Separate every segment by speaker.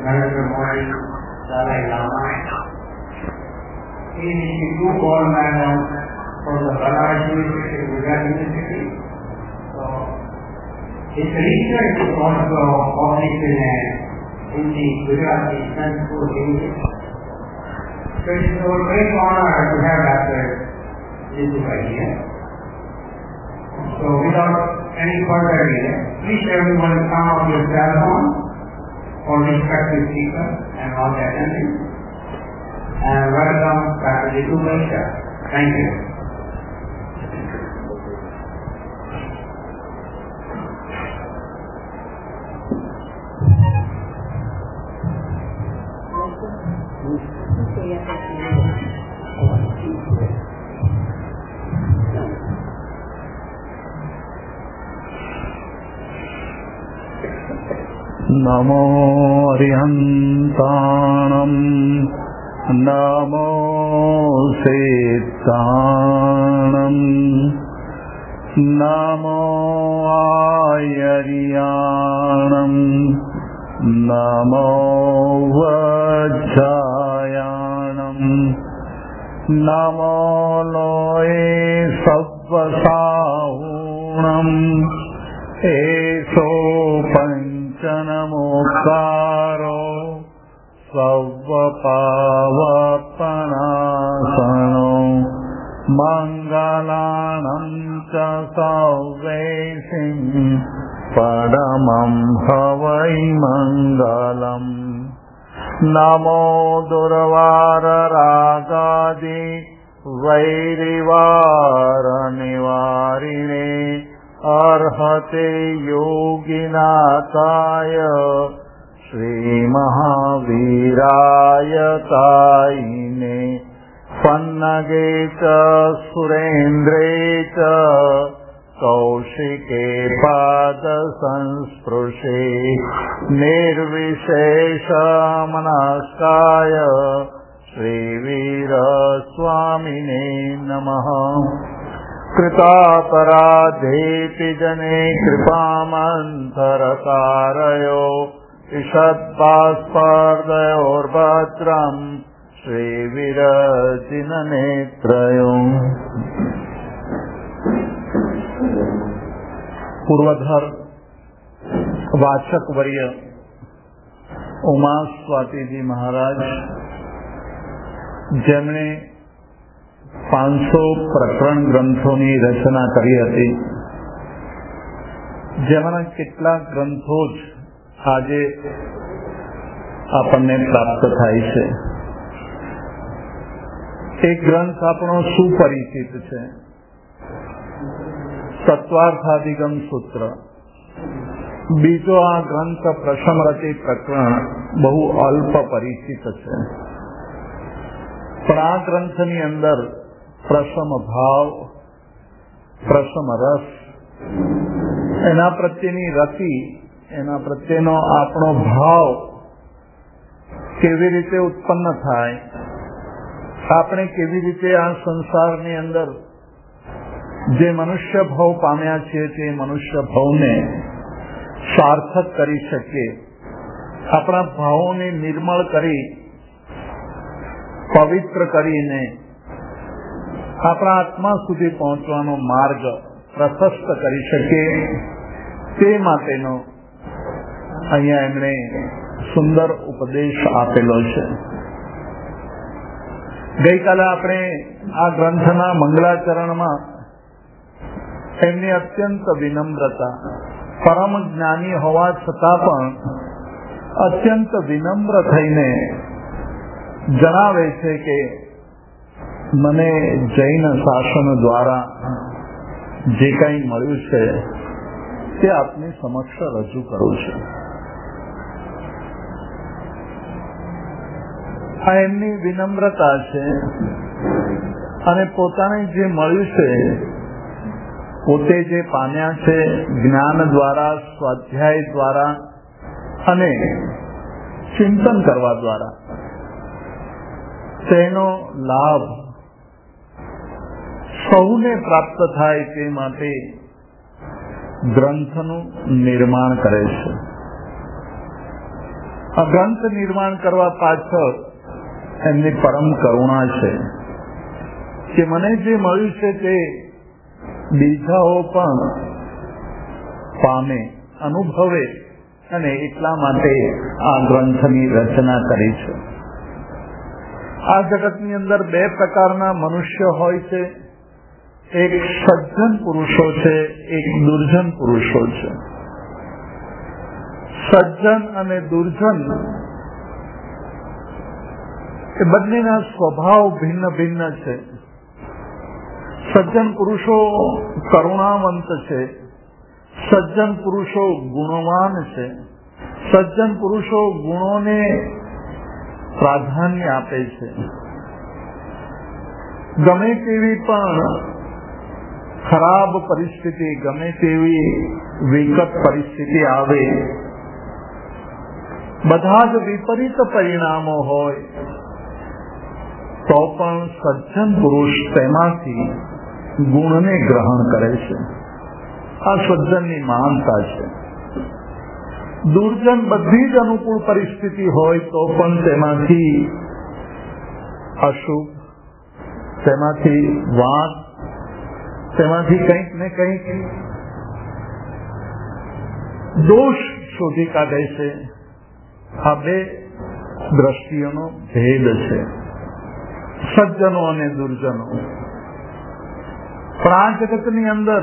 Speaker 1: Narendra Modi, Dalai Lama. He took all manner from the Banaras University, Gujarat University. So, his research is also published in the Gujarati Sanskrit English. So it is our great honor to have Dr. Jindubai here. So without any further delay, please everyone come up your cell phone for respective speakers and all the attendees. And welcome Dr. Jindubai sir. Thank you.
Speaker 2: नमो अरिहन्ताणं नमो सेत्ताणं नमो आयर्याणं नमो वज्रायाणं नमो लोये सव्वसाहुणं एषो नमोकारो सर्वपावपनाशनो मङ्गलानं च सौवेशिं परमं हवै मङ्गलम् नमो दुर्वाररागादि वैरिवारनिवारिणे अर्हते योगिनाथाय श्रीमहावीराय तायिने पन्नगे च सुरेन्द्रे च कौशिके पादसंस्पृशे निर्विशेषमनस्काय श्रीवीरस्वामिने नमः। कृतापराधेऽपि जने कृपामन्तरकारयो ईषत्पास्पर्धयोर्भद्रम् श्रीविरचिननेत्रयो। पूर्वधर वाचक वर्य उमा स्वाति जी महाराज જેમણે 500 પ્રકરણ ગ્રંથોની રચના કરી હતી, જેમાંના કેટલાક ગ્રંથો જ આજે આપણને પ્રાપ્ત થાય છે. એક ગ્રંથ આપણો સુપરિચિત છે, તત્વાર્થાધિગમ સૂત્ર. બીજો આ ગ્રંથ પ્રશમરતિ પ્રકરણ બહુ અલ્પ પરિચિત છે, પણ આ ગ્રંથની અંદર પ્રસમ ભાવ, પ્રસમ રસ, એના પ્રત્યેની રતિ, એના પ્રત્યેનો આપણો ભાવ કેવી રીતે ઉત્પન્ન થાય, આપણે કેવી રીતે આ સંસારની અંદર જે મનુષ્ય ભાવ પામ્યા છીએ તે મનુષ્ય ભાવને સાર્થક કરી શકીએ, આપણા ભાવોને નિર્મળ કરી પવિત્ર કરીને આપણા આત્મા સુધી પહોંચવાનો માર્ગ પ્રશસ્ત કરી શકીએ, તે માટેનો અહીંયા એમણે સુંદર ઉપદેશ આપેલો છે. ગઈકાલે આપણે આ ગ્રંથના મંગલાચરણમાં એમની અત્યંત વિનમ્રતા, પરમ જ્ઞાની હોવા છતાં પણ અત્યંત વિનમ્ર થઈને જણાવે છે કે મને જૈન શાસન દ્વારા જે કંઈ મળ્યું છે તે આપની સમક્ષ રજૂ કરું છું. આ એમની વિનમ્રતા છે અને પોતાને જે મળ્યું છે, પોતે જે પામ્યા છે જ્ઞાન દ્વારા, સ્વાધ્યાય દ્વારા અને ચિંતન કરવા દ્વારા, તેનો લાભ સૌને પ્રાપ્ત થાય તે માટે ગ્રંથનું નિર્માણ કરે છે. આ ગ્રંથ નિર્માણ કરવા પાછળ એમની પરમ કરુણા છે કે મને જે મળ્યું છે તે બીજાઓ પણ પામે, અનુભવે, અને એટલા માટે આ ગ્રંથની રચના કરી છે. આ જગતની અંદર બે પ્રકારના મનુષ્ય હોય છે. એક સજ્જન પુરુષો છે, એક દુર્જન પુરુષો છે. સજ્જન અને દુર્જન એ બંનેના સ્વભાવ ભિન્ન ભિન્ન છે. સજ્જન પુરુષો કરુણાવંત છે, સજ્જન પુરુષો ગુણવાન છે, સજ્જન પુરુષો ગુણોને પ્રાધાન્ય આપે છે. ગમે તેવી પણ ખરાબ પરિસ્થિતિ, ગમે તેવી વિકટ પરિસ્થિતિ આવે, બધા જ વિપરીત પરિણામો હોય તો પણ સજ્જન પુરુષ તેમાંથી ગુણને ગ્રહણ કરે છે. આ સજ્જનની મહાનતા છે. દુર્જન બધી જ અનુકૂળ પરિસ્થિતિ હોય તો પણ તેમાંથી અશુભ, તેમાંથી વાદ, તેમાંથી કંઈક ને કંઈક દોષ શોધી કાઢે છે. આ બે દ્રષ્ટિઓનો ભેદ છે, સજ્જનો અને દુર્જનો. પણ આ જગતની અંદર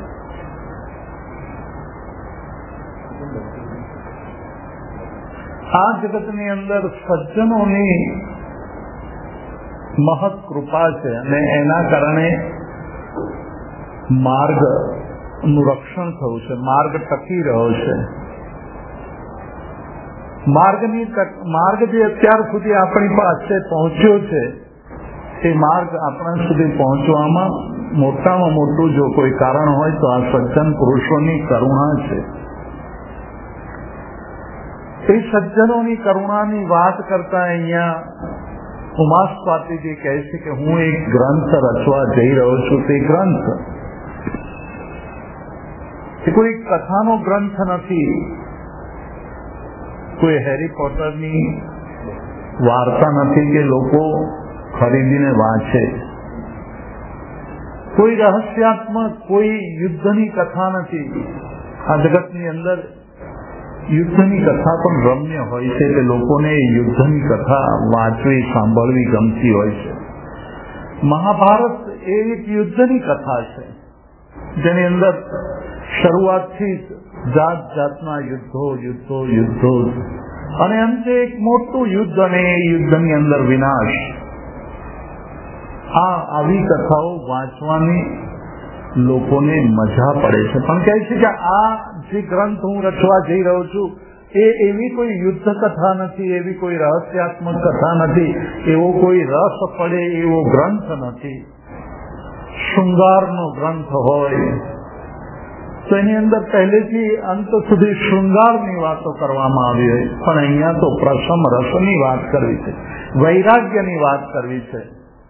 Speaker 2: સજ્જનોની મહત કૃપા છે અને એના કારણે માર્ગનું રક્ષણ થયું છે, માર્ગ ટકી રહ્યો છે. માર્ગ જે અત્યાર સુધી આપણી પાસે પહોંચ્યો છે એ માર્ગ આપણા સુધી પહોંચવામાં મોટામાં મોટું જો કોઈ કારણ હોય તો આ સજ્જન પુરુષોની કરુણા છે. એ સજ્જનોની કરુણાની વાત કરતા અહીંયા ઉમા સ્વાતિજી કહે છે કે હું એક ગ્રંથ રચવા જઈ રહ્યો છું. તે ગ્રંથ એ કોઈ કથાનો ગ્રંથ નથી, કોઈ હેરી પોટરની વાર્તા નથી કે લોકો ખરીદીને વાંચે, કોઈ રહસ્યાત્મક, કોઈ યુદ્ધની કથા નથી. આ જગતની અંદર યુદ્ધની કથા પણ રમ્ય હોય છે કે લોકોને યુદ્ધની કથા વાંચવી, સાંભળવી ગમતી હોય છે. મહાભારત એ એક યુદ્ધની કથા છે જેની અંદર શરૂઆતથી જાત જાતના યુદ્ધો અને અંતે એક મોટું યુદ્ધ અને એ યુદ્ધની અંદર વિનાશ. આવી કથાઓ વાંચવાની લોકોને મજા પડે છે. પણ કહે છે કે આ જે ગ્રંથ હું રચવા જઈ રહ્યો છું એ એવી કોઈ યુદ્ધ કથા નથી, એવી કોઈ રહસ્યાત્મક કથા નથી, એવો કોઈ રસ પડે એવો ગ્રંથ નથી. શૃંગારનો ગ્રંથ હોય તો એની અંદર પહેલેથી અંત સુધી શૃંગારની વાતો કરવામાં આવી હોય, પણ અહીંયા તો પ્રસમ રસની વાત કરવી છે, વૈરાગ્યની વાત કરવી છે.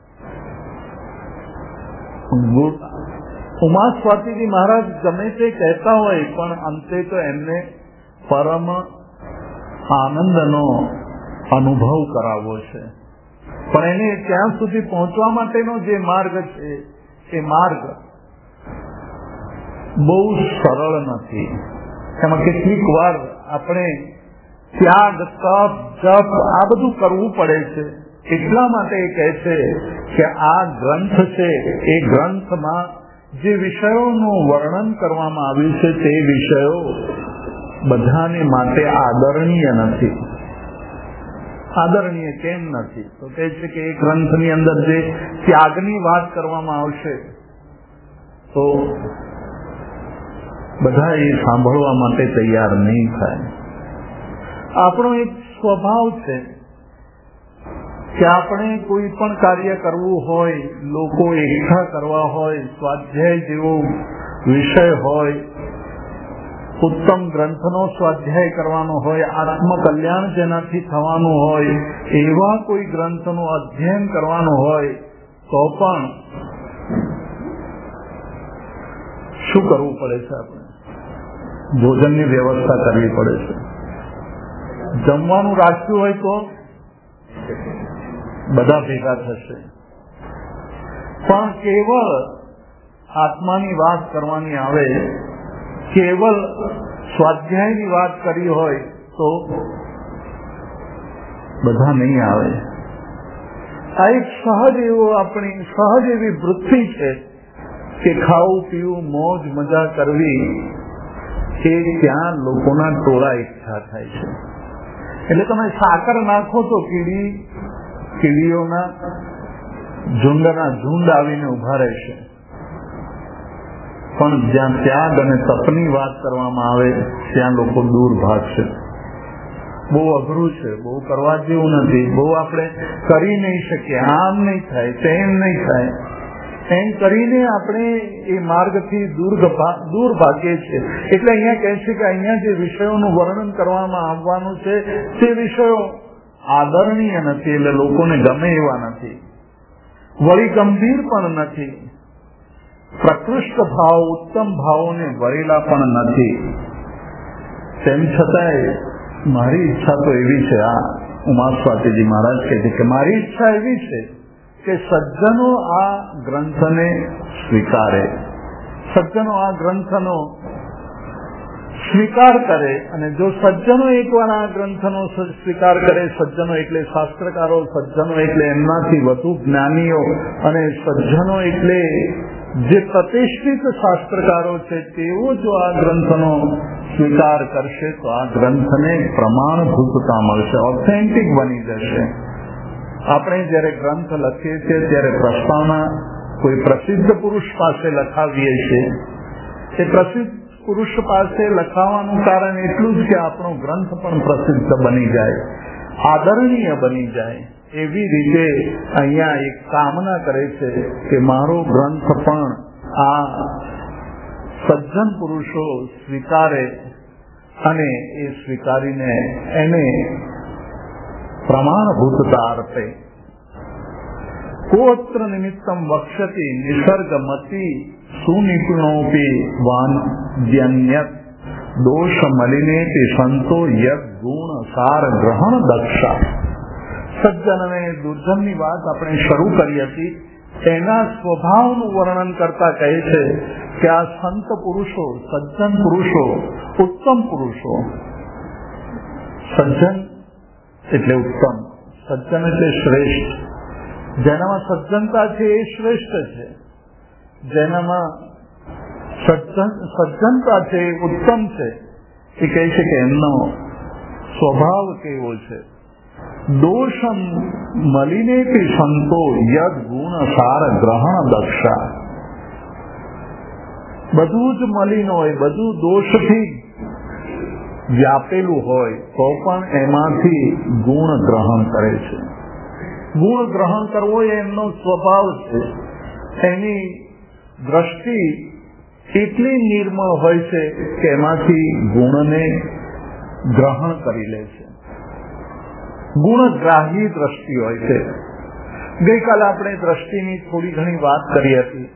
Speaker 2: ઉમા સ્વાતિજી મહારાજ ગમે તે કહેતા હોય પણ અંતે તો એમને પરમ આનંદનો અનુભવ કરાવવો છે. પણ એને ત્યાં સુધી પહોંચવા માટેનો જે માર્ગ છે એ માર્ગ બહુ સરળ નથી. એમાં કેટલીક વાર આપણે ત્યાગ, તપ, જપ આ બધું કરવું પડે છે. એટલા માટે એ કહે છે કે આ ગ્રંથ છે એ ગ્રંથમાં જે વિષયોનું વર્ણન કરવામાં આવ્યું છે તે વિષયો બધાને માટે આદરણીય નથી. આદરણીય કેમ નથી? તો કહે છે કે એ ગ્રંથની અંદર જે ત્યાગની વાત કરવામાં આવશે તો બધા એ સાંભળવા માટે તૈયાર નહીં થાય. આપણો એક સ્વભાવ છે કે આપણે કોઈ પણ કાર્ય કરવું હોય, લોકો એકઠા કરવા હોય, સ્વાધ્યાય જેવો વિષય હોય, ઉત્તમ ગ્રંથનો સ્વાધ્યાય કરવાનો હોય, આત્મકલ્યાણ જેનાથી થવાનું હોય, એવા કોઈ ગ્રંથનું અધ્યયન કરવાનું હોય તો પણ શું કરવું પડે છે? આપણે ભોજનની વ્યવસ્થા કરવી પડે છે. જમવાનું રાખ્યું હોય તો બધા ભેગા થશે, પણ કેવળ આત્માની વાત કરવાની આવે, કેવળ સ્વાધ્યાયની વાત કરી હોય તો બધા નહીં આવે. આ એક સહજ એવી વૃત્તિ છે કે ખાવું પીવું મોજ મજા કરવી એ ત્યાં લોકોના ટોળા એકઠા થાય છે. એટલે તમે સાકર નાખો તો કીડીઓના ઝુંડના ઝુંડ આવીને ઉભા રહેશે, પણ જ્યાં ત્યાગ અને તપની વાત કરવામાં આવે ત્યાં લોકો દૂર ભાગશે. બહુ અઘરું છે, બહુ કરવા જેવું નથી, બહુ આપણે કરી નહીં શકીએ, આમ નહીં થાય તેમ નહીં થાય, એમ કરીને આપણે એ માર્ગથી દૂર ભાગીએ છીએ. એટલે અહીંયા કહે છે કે અહીંયા જે વિષયોનું વર્ણન કરવામાં આવવાનું છે તે વિષયો આદરણીય નથી, એટલે લોકોને ગમે એવા નથી, વળી ગંભીર પણ નથી, પ્રકૃષ્ટ ભાવ ઉત્તમ ભાવોને વરેલા પણ નથી. તેમ છતાંય મારી ઈચ્છા તો એવી છે, આ ઉમા સ્વાતીજી મહારાજ કહે છે કે મારી ઈચ્છા એવી છે કે સજ્જનો આ ગ્રંથને સ્વીકારે, સજ્જનો આ ગ્રંથનો સ્વીકાર કરે. અને જો સજ્જનો એકવાર આ ગ્રંથનો સ્વીકાર કરે, સજ્જનો એટલે શાસ્ત્રકારો, સજ્જનો એટલે એમનાથી વધુ જ્ઞાનીઓ, અને સજ્જનો એટલે જે પ્રતિષ્ઠિત શાસ્ત્રકારો છે તેઓ જો આ ગ્રંથનો સ્વીકાર કરશે તો આ ગ્રંથને પ્રમાણભૂતતા મળશે, ઓથેન્ટિક બની જશે. આપણે જયારે ગ્રંથ લખીએ છીએ ત્યારે પ્રસ્તાવના કોઈ પ્રસિદ્ધ પુરુષ પાસે લખાવીએ છીએ. એ પ્રસિદ્ધ પુરુષ પાસે લખાવાનું કારણ એટલું જ કે આપણો ગ્રંથ પણ પ્રસિદ્ધ બની જાય, આદરણીય બની જાય. એવી રીતે અહીંયા એક કામના કરે છે કે મારો ગ્રંથ પણ આ સજ્જન પુરુષો સ્વીકારે અને એ સ્વીકારીને એને પ્રમાણભૂતતા અર્પે. કોત્ર નિમિત્તમ વક્ષ્યતિ નિસર્ગમતી સુનિપુણોપી વાન્યન્યત દોષ મલિનેતિ સંતો યદ ગુણ સાર ગ્રહણ દક્ષા. સજ્જન અને દુર્જનની વાત આપણે શરૂ કરી હતી, તેના સ્વભાવનું વર્ણન કરતા કહે છે કે આ સંત પુરુષો, સજ્જન પુરુષો, ઉત્તમ પુરુષો. સજ્જન એટલે ઉત્તમ, સજ્જન એટલે શ્રેષ્ઠ. જેનામાં સજ્જનતા છે એ શ્રેષ્ઠ છે, જેનામાં સજ્જનતા છે એ ઉત્તમ છે. એ કહે છે કે એમનો સ્વભાવ કેવો છે. દોષમ મલિનેથી સંતો યદ ગુણ સાર ગ્રહણ દક્ષા. બધું જ મલિન હોય, બધું દોષથી વ્યાપેલું હોય તો પણ એમાંથી ગુણ ગ્રહણ કરે છે. ગુણ ગ્રહણ કરવો એ એમનો સ્વભાવ છે. એની દ્રષ્ટિ એટલી નિર્મળ હોય છે કે એમાંથી ગુણને ગ્રહણ કરી લે છે. ગુણગ્રાહી દ્રષ્ટિ હોય છે. ગઈકાલે આપણે દ્રષ્ટિની થોડી ઘણી વાત કરી હતી.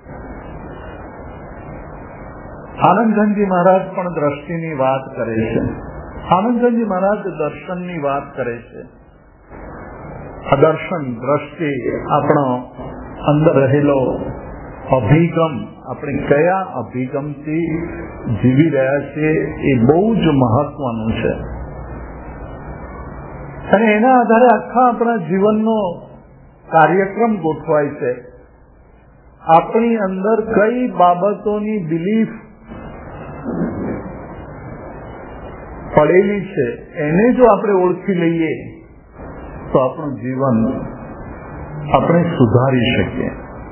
Speaker 2: આનંદજી મહારાજ પણ દ્રષ્ટિની વાત કરે છે. આનંદજી મહારાજ દર્શનની વાત કરે છે. આ દર્શન, દ્રષ્ટિ, આપણો અંદર રહેલો અભિગમ, આપણે કયા અભિગમથી જીવી રહ્યા છીએ એ બહુ જ મહત્વનું છે. અને એના આધારે આખા આપણા જીવનનો કાર્યક્રમ ગોઠવાય છે. આપણી અંદર કઈ બાબતોની બિલીફ પડેલી છે એને જો આપણે ઓળખી લઈએ તો આપણું જીવન આપણે સુધારી શકીએ.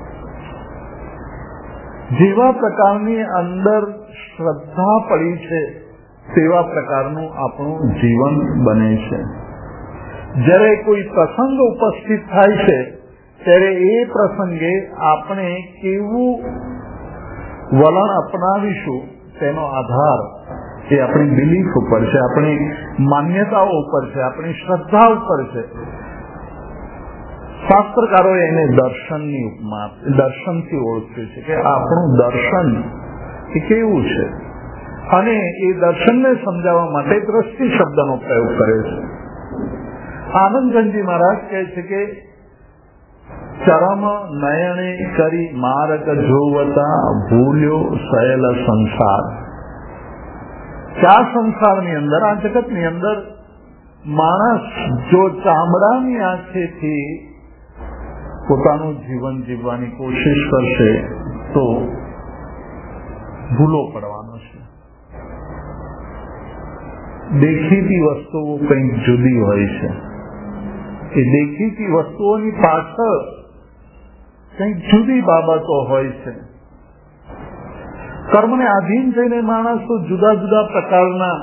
Speaker 2: જેવા પ્રકારની અંદર શ્રદ્ધા પડી છે તેવા પ્રકારનું આપણું જીવન બને છે. જ્યારે કોઈ પ્રસંગ ઉપસ્થિત થાય છે ત્યારે એ પ્રસંગે આપણે કેવું વલણ અપનાવીશું તેનો આધાર એ આપણી બિલીફ ઉપર છે, આપણી માન્યતાઓ ઉપર છે, આપણી શ્રદ્ધા ઉપર છે. શાસ્ત્રકારોએ એને દર્શનની ઉપમા, દર્શનથી ઓળખ્યું છે કે આપણું દર્શન એ કેવું છે. અને એ દર્શનને સમજાવવા માટે દ્રષ્ટિ શબ્દનો પ્રયોગ કરે છે. આનંદગંજી મહારાજ કહે છે કે ચરમ નયણે કરી માર્ગ જોવતા ભૂલ્યો સહેલ સંસાર. આ સંસારની અંદર, આ જગતની અંદર માણસ જો ચામડાની આંખેથી પોતાનું જીવન જીવવાની કોશિશ કરશે તો ભૂલો પડવાનો છે. દેખીતી વસ્તુઓ કંઈક જુદી હોય છે. એ દેખીતી વસ્તુઓની પાછળ કંઈક જુદી બાબતો હોય છે. કર્મને આધીન થઈને માણસો જુદા જુદા પ્રકારના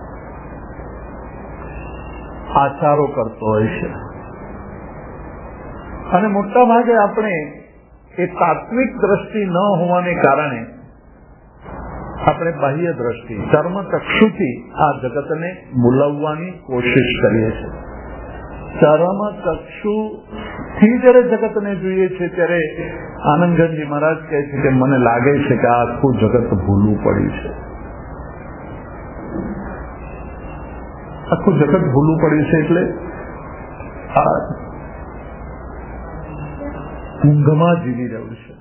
Speaker 2: આચારો કરતો હોય છે. અને મોટા ભાગે આપણે એ તાત્વિક દ્રષ્ટિ ન હોવાને કારણે આપણે બાહ્ય દ્રષ્ટિ કર્મ ચક્ષુથી આ જગતને મૂલવવાની કોશિશ કરીએ છીએ. કર્મ ચક્ષુથી જયારે જગતને જોઈએ છે ત્યારે આનંદગંજી મહારાજ કહે છે કે મને લાગે છે કે આ આખું જગત ભૂલું પડ્યું છે. આખું જગત ભૂલું પડ્યું છે એટલે આ ઊંઘમાં જીવી રહ્યું છે.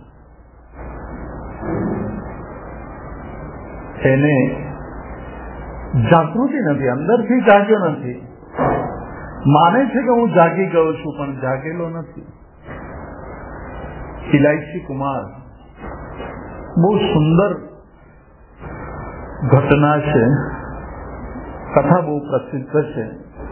Speaker 2: એને જાગૃતિ નથી, અંદરથી જાગ્યો નથી. માને છે કે હું જાગી ગયો છું પણ જાગેલો નથી. ઇલાયચી કુમાર બહુ સુંદર ઘટના છે, કથા બહુ પ્રસિદ્ધ છે.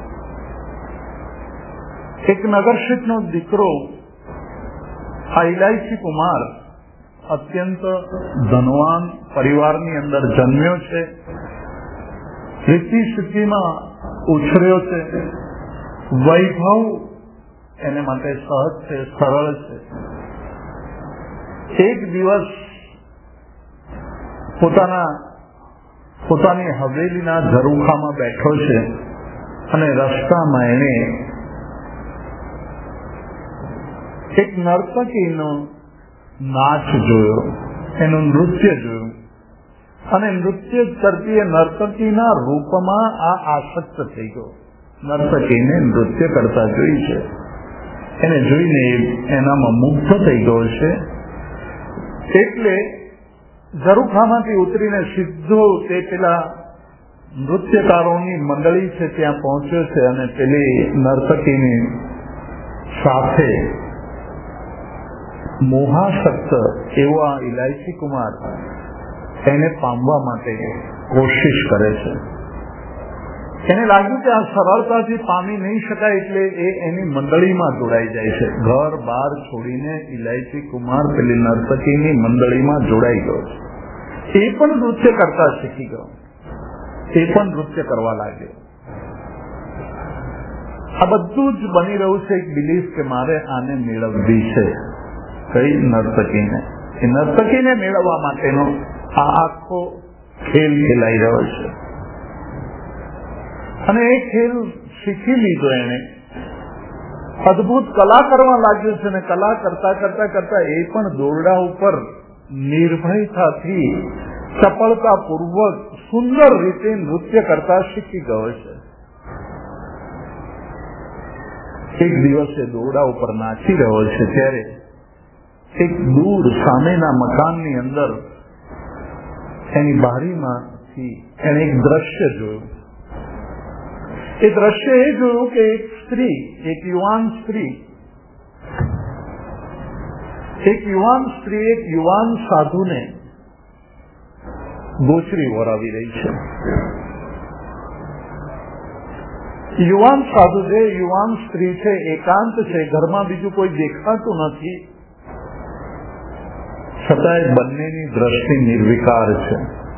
Speaker 2: એક નગરશેઠનો દીકરો આ ઇલાયચી કુમાર અત્યંત ધનવાન પરિવારની અંદર જન્મ્યો છે. રીતિ સિદ્ધિમાં ઉછર્યો છે. વૈભવ એને માટે સહજ છે, સરળ છે. એક દિવસ પોતાની હવેલીના ઝરૂખામાં બેઠો છે અને રસ્તામાં એને એક નર્તકીનો નાચ જોયો, એનું નૃત્ય જોયું અને નૃત્ય કરતી એ નર્તકીના રૂપમાં આ આસક્ત થઈ ગયો. નર્તકીને નૃત્ય કરતા જોઈ છે, એને જોઈને એનામાં મુગ્ધ થઈ ગયો છે. એટલે ઝરૂખામાંથી ઉતરીને સીધો તે પેલા નૃત્યકારોની મંડળી છે ત્યાં પહોંચ્યો છે અને પેલી નર્તકીની સાથે મોહાસક્ત એવો આ ઇલાયચી કુમાર એને પામવા માટે કોશિશ કરે છે. એને લાગ્યું કે આ સરળતાથી પામી નહીં શકાય એટલે એ એની મંડળીમાં જોડાઈ જાય છે. ઘર બાર છોડીને ઇલાયચી કુમાર પેલી નર્તકીની મંડળીમાં જોડાઈ ગયો છે. એ પણ નૃત્ય કરતા શીખી ગયો, એ પણ નૃત્ય કરવા લાગ્યો. આ બધું જ બની રહ્યું છે એક બિલીફ કે મારે આને મેળવવી છે. કઈ નર્તકીને? એ નર્તકીને મેળવવા માટેનો આ આખો ખેલ ખેલાઈ રહ્યો છે. અને એ ખેલ શીખી લીધો એને, અદભુત કલા કરવા લાગ્યો છે અને કલા કરતા કરતા કરતા એ પણ દોરડા ઉપર નિર્ભયતાથી ચપળતાપૂર્વક સુંદર રીતે નૃત્ય કરતા શીખી ગયો છે. એક દિવસ એ દોરડા ઉપર નાચી રહ્યો છે ત્યારે એક દૂર સામેના મકાનની અંદર એની બારીમાંથી એને એક દ્રશ્ય જોયું. એ દ્રશ્ય એ જોયું કે એક સ્ત્રી, એક યુવાન સ્ત્રી એક યુવાન સાધુને ગોચરી વરાવી રહી છે. યુવાન સાધુ છે, યુવાન સ્ત્રી છે, એકાંત છે, ઘરમાં બીજું કોઈ દેખાતું નથી, છતાંય બંનેની દ્રષ્ટિ નિર્વિકાર છે.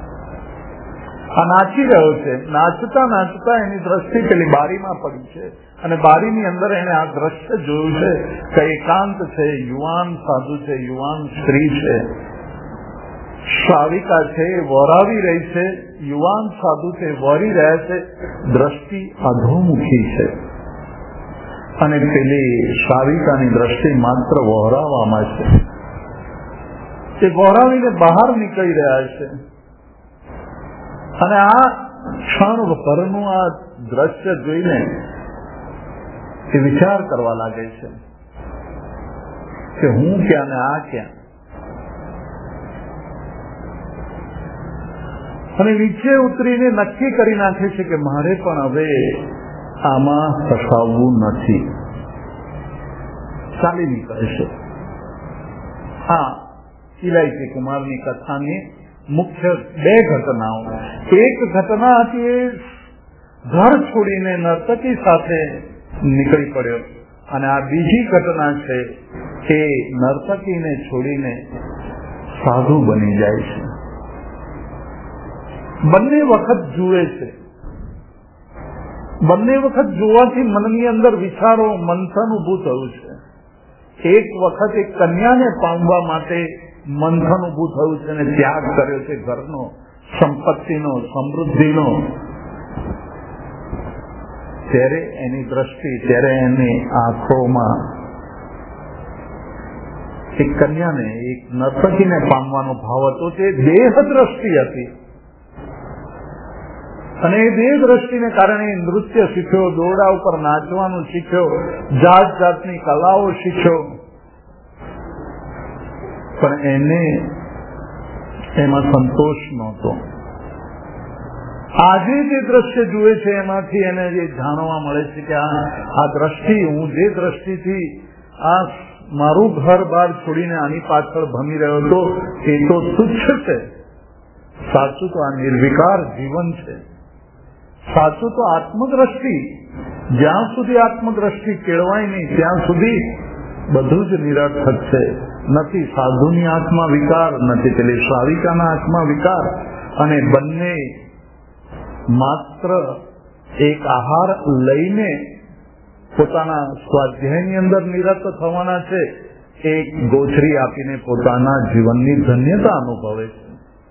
Speaker 2: આ નાચી રહ્યો છે. નાચતા નાચતા એની દ્રષ્ટિ પેલી બારીમાં પડી છે અને બારીની અંદર એને આ દ્રશ્ય જોયું છે કે એકાંત છે, યુવાન સાધુ છે, યુવાન સ્ત્રી છે, શ્રાવિકા છે, વરાવી રહી છે, યુવાન સાધુ છે, વરી રહ્યા છે, દ્રષ્ટિ અધોમુખી છે અને પેલી શ્રાવિકાની દ્રષ્ટિ માત્ર વહોરાવામાં છે. તે વહોરાવીને બહાર નીકળી રહ્યા છે. અને આ ક્ષણભરનું આ દ્રશ્ય જોઈને એ વિચાર કરવા લાગે છે કે હું ક્યાં ને આ ક્યાં. અને નીચે ઉતરીને નક્કી કરી નાખે છે કે મારે પણ હવે આમાં ફસાવવું નથી. ચાલી નીકળે છે. હા, ઇલાયચી કુમારની કથાની મુખ્ય બે ઘટનાઓ. એક ઘટના હતી એ ઘર છોડીને નર્તકી સાથે નીકળી પડ્યો, અને આ બીજી ઘટના છે કે નર્તકીને છોડીને સાધુ બની જાય છે. બંને વખત જુએ છે. બંને વખત જોવાથી મનની અંદર વિચારો મંથન ઉભું થયું છે. એક વખત એક કન્યાને પામવા માટે મંથન ઉભું થયું છે અને ત્યાગ કર્યો છે ઘરનો, સંપત્તિનો, સમૃદ્ધિનો. ત્યારે એની દ્રષ્ટિ, ત્યારે એની આંખોમાં એક કન્યાને, એક નર્તકીને પામવાનો ભાવ હતો. તે દેહ દ્રષ્ટિ હતી, અને એ દેહ દ્રષ્ટિને કારણે નૃત્ય શીખ્યો, દોરડા ઉપર નાચવાનું શીખ્યો, જાત જાતની કલાઓ શીખ્યો. પણ એને એમાં સંતોષ નહોતો. આજે જે દ્રશ્ય જુએ છે એમાંથી એને જે જાણવા મળે છે કે આ દ્રષ્ટિ, હું જે દ્રષ્ટિથી આ મારું ઘર બહાર છોડીને આની પાછળ ભમી રહ્યો હતો એ તો તુચ્છ છે. સાચું તો આ નિર્વિકાર જીવન છે. સાચું તો આત્મદ્રષ્ટિ. જ્યાં સુધી આત્મદ્રષ્ટિ કેળવાય નહીં ત્યાં સુધી બધું જ નિરર્થક છે. નથી સાધુની આત્મા વિકાર, નથી પેલી શ્રાવિકાના આત્મા વિકાર, અને બંને માત્ર એક આહાર લઈને પોતાના સ્વાધ્યાયની અંદર નિરત થવાના છે. એક ગોચરી આપીને પોતાના જીવનની ધન્યતા અનુભવે છે.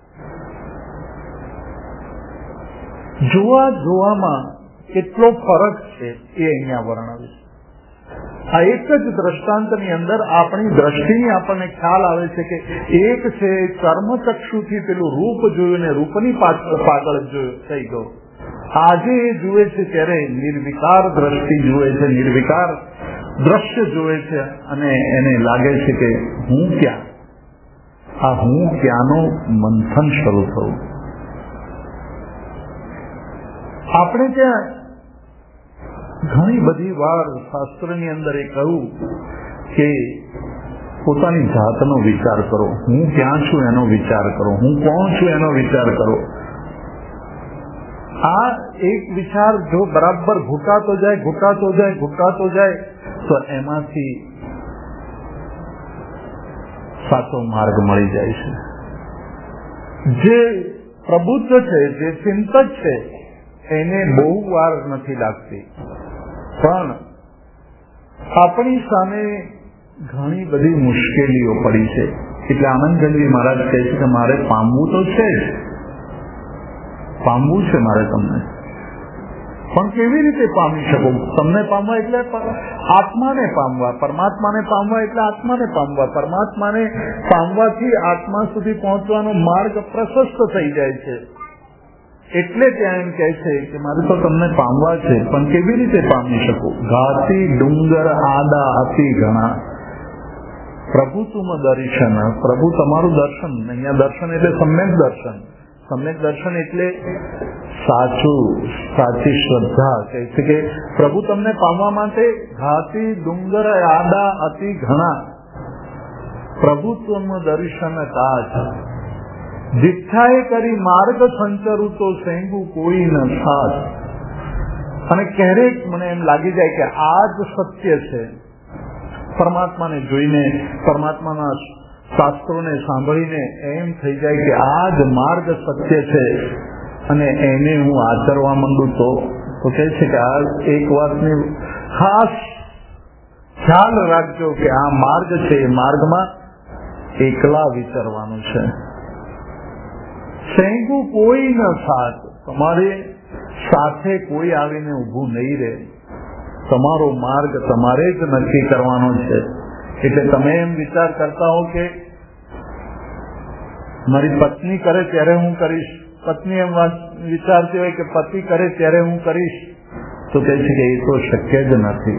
Speaker 2: જોવામાં કેટલો ફરક છે એ અહીંયા વર્ણવ્યું છે. આ એક જ દ્રષ્ટાંતની અંદર આપણી દ્રષ્ટિની આપણને ખ્યાલ આવે છે કે એક છે કર્મચક્ષુથી પેલું રૂપ જોયું ને રૂપની પાગળ થઈ ગયો. આજે એ જુએ છે ત્યારે નિર્વિકાર દ્રષ્ટિ જુએ છે, નિર્વિકાર દ્રશ્ય જુએ છે, અને એને લાગે છે કે હું ક્યાં. આ હું ક્યાંનું મંથન શરૂ થયું. આપણે ત્યાં ઘણી બધી વાર શાસ્ત્રની અંદર એ કહ્યું કે પોતાની જાતનો વિચાર કરો, હું ક્યાં છું એનો વિચાર કરો, હું કોણ છું એનો વિચાર કરો. આ એક વિચાર જો બરાબર ઘૂંટાતો જાય તો એમાંથી સાચો માર્ગ મળી જાય છે. જે પ્રબુદ્ધ છે, જે ચિંતક છે, એને બહુ વાર નથી લાગતી. પણ આપણી સામે ઘણી બધી મુશ્કેલીઓ પડી છે. એટલે આનંદ ગંગવી મહારાજ કહે છે કે મારે પામવું તો છે જ, પામવું છે મારે તમને. પણ કેવી રીતે પામી શકો? તમને પામવા એટલે આત્માને પામવા, પરમાત્માને પામવા એટલે આત્માને પામવા. પરમાત્માને પામવાથી આત્મા સુધી પહોંચવાનો માર્ગ પ્રશસ્ત થઈ જાય છે. એટલે ત્યાં એમ કહે છે કે મારે તો તમને પામવા છે, પણ કેવી રીતે પામી શકો? ઘાતી ડુંગર આડા અતિ ઘણા, પ્રભુ તુમ દર્શન. પ્રભુ તમારું દર્શન. અહીંયા દર્શન એટલે સમ્યક દર્શન. સમ્યક દર્શન એટલે સાચી શ્રદ્ધા. કહે છે કે પ્રભુ તમને પામવા માટે ઘાતી ડુંગર આડા અતિ ઘણા, પ્રભુ તુમ દર્શન કાજ. દીક્ષાએ કરી માર્ગ સંચરું તો સેંગું કોઈ ન સાથ. અને ક્યારેક મને એમ લાગી જાય કે આ જ સત્ય છે. પરમાત્માને જોઈને, પરમાત્માના શાસ્ત્રોને સાંભળીને એમ થઈ જાય કે આ જ માર્ગ સત્ય છે, અને એને હું આચરવા માંડું તો કહે છે કે આ એક વાતની ખાસ ખ્યાલ રાખજો કે આ માર્ગ છે, એ માર્ગમાં એકલા વિચરવાનું છે. સેંગું કોઈ ન સાથ. તમારે સાથે કોઈ આવીને ઉભું નહીં રહે. તમારો માર્ગ તમારે જ નક્કી કરવાનો છે. એટલે તમે એમ વિચાર કરતા હો કે મારી પત્ની કરે ત્યારે હું કરીશ, પત્ની એમ વિચારતી હોય કે પતિ કરે ત્યારે હું કરીશ, તો કહે છે કે એ તો શક્ય જ નથી.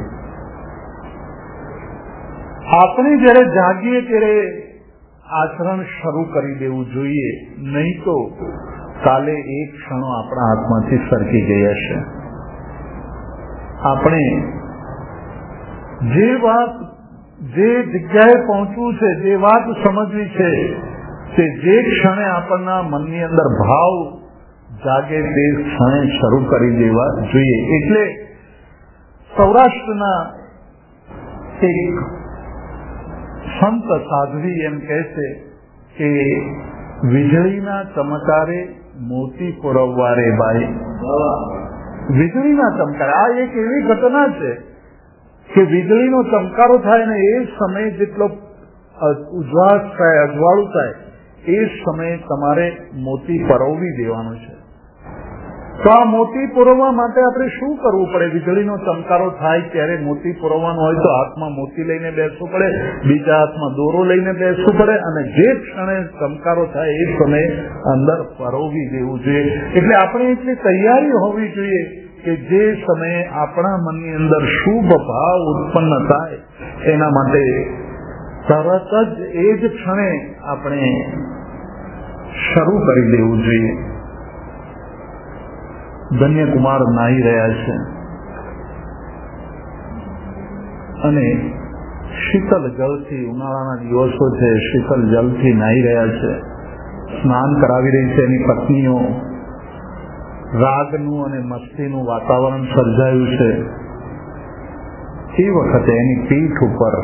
Speaker 2: આપણે જયારે જાગીએ ત્યારે આચરણ શરૂ કરી દેવું જોઈએ, નહીં તો કાલે એક ક્ષણો આપણા હાથમાંથી સરકી ગઈ હશે. આપણે જે જગ્યાએ પહોંચવું છે, જે વાત સમજવી છે, તે જે ક્ષણે આપણના મનની અંદર ભાવ જાગે તે ક્ષણે શરૂ કરી દેવા જોઈએ. એટલે સૌરાષ્ટ્રના એક સંત સાધ્વી એમ કહે છે કે વીજળીના ચમકારે મોતી પુરવવા રે બાઈ. વીજળીના ચમકારે, આ એક એવી ઘટના છે કે વીજળીનો ચમકારો થાય ને એ સમય જેટલો ઉજ્વાસ થાય, અજવાળું થાય, એ સમયે તમારે મોતી પરોવી દેવાનું છે. તો આ મોતી પુરવવા માટે આપણે શું કરવું પડે? વીજળીનો ચમકારો થાય ત્યારે મોતી પુરવવાનું હોય તો હાથમાં મોતી લઈને બેસવું પડે, બીજા હાથમાં દોરો લઈને બેસવું પડે, અને જે ક્ષણે ચમકારો થાય એ સમયે અંદર પરોવી દેવું જોઈએ. એટલે આપણે એટલી તૈયારી હોવી જોઈએ કે જે સમયે આપણા મનની અંદર શુભ ભાવ ઉત્પન્ન થાય એના માટે તરત જ એ જ ક્ષણે આપણે શરૂ કરી દેવું જોઈએ. ધન્યકુમાર નાહી રહ્યા છે અને શીતલ જલથી, ઉનાળાના દિવસો છે, શીતલ જલથી નાહી રહ્યા છે. સ્નાન કરાવી રહી છે એની પત્નીઓ. રાગનું અને મસ્તીનું વાતાવરણ સર્જાયું છે. એ વખતે એની પીઠ ઉપર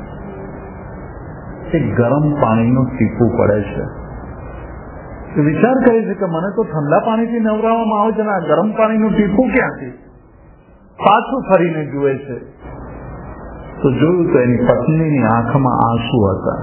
Speaker 2: એક ગરમ પાણીનું ટીપું પડે છે. વિચાર કરે છે કે મને તો ઠંડા પાણીથી નવરાવવામાં આવે છે ને આ ગરમ પાણીનું ટીપું ક્યાંથી? પાછું ફરીને જુએ છે તો જોયું તો એની પત્નીની આંખમાં આંસુ હતા.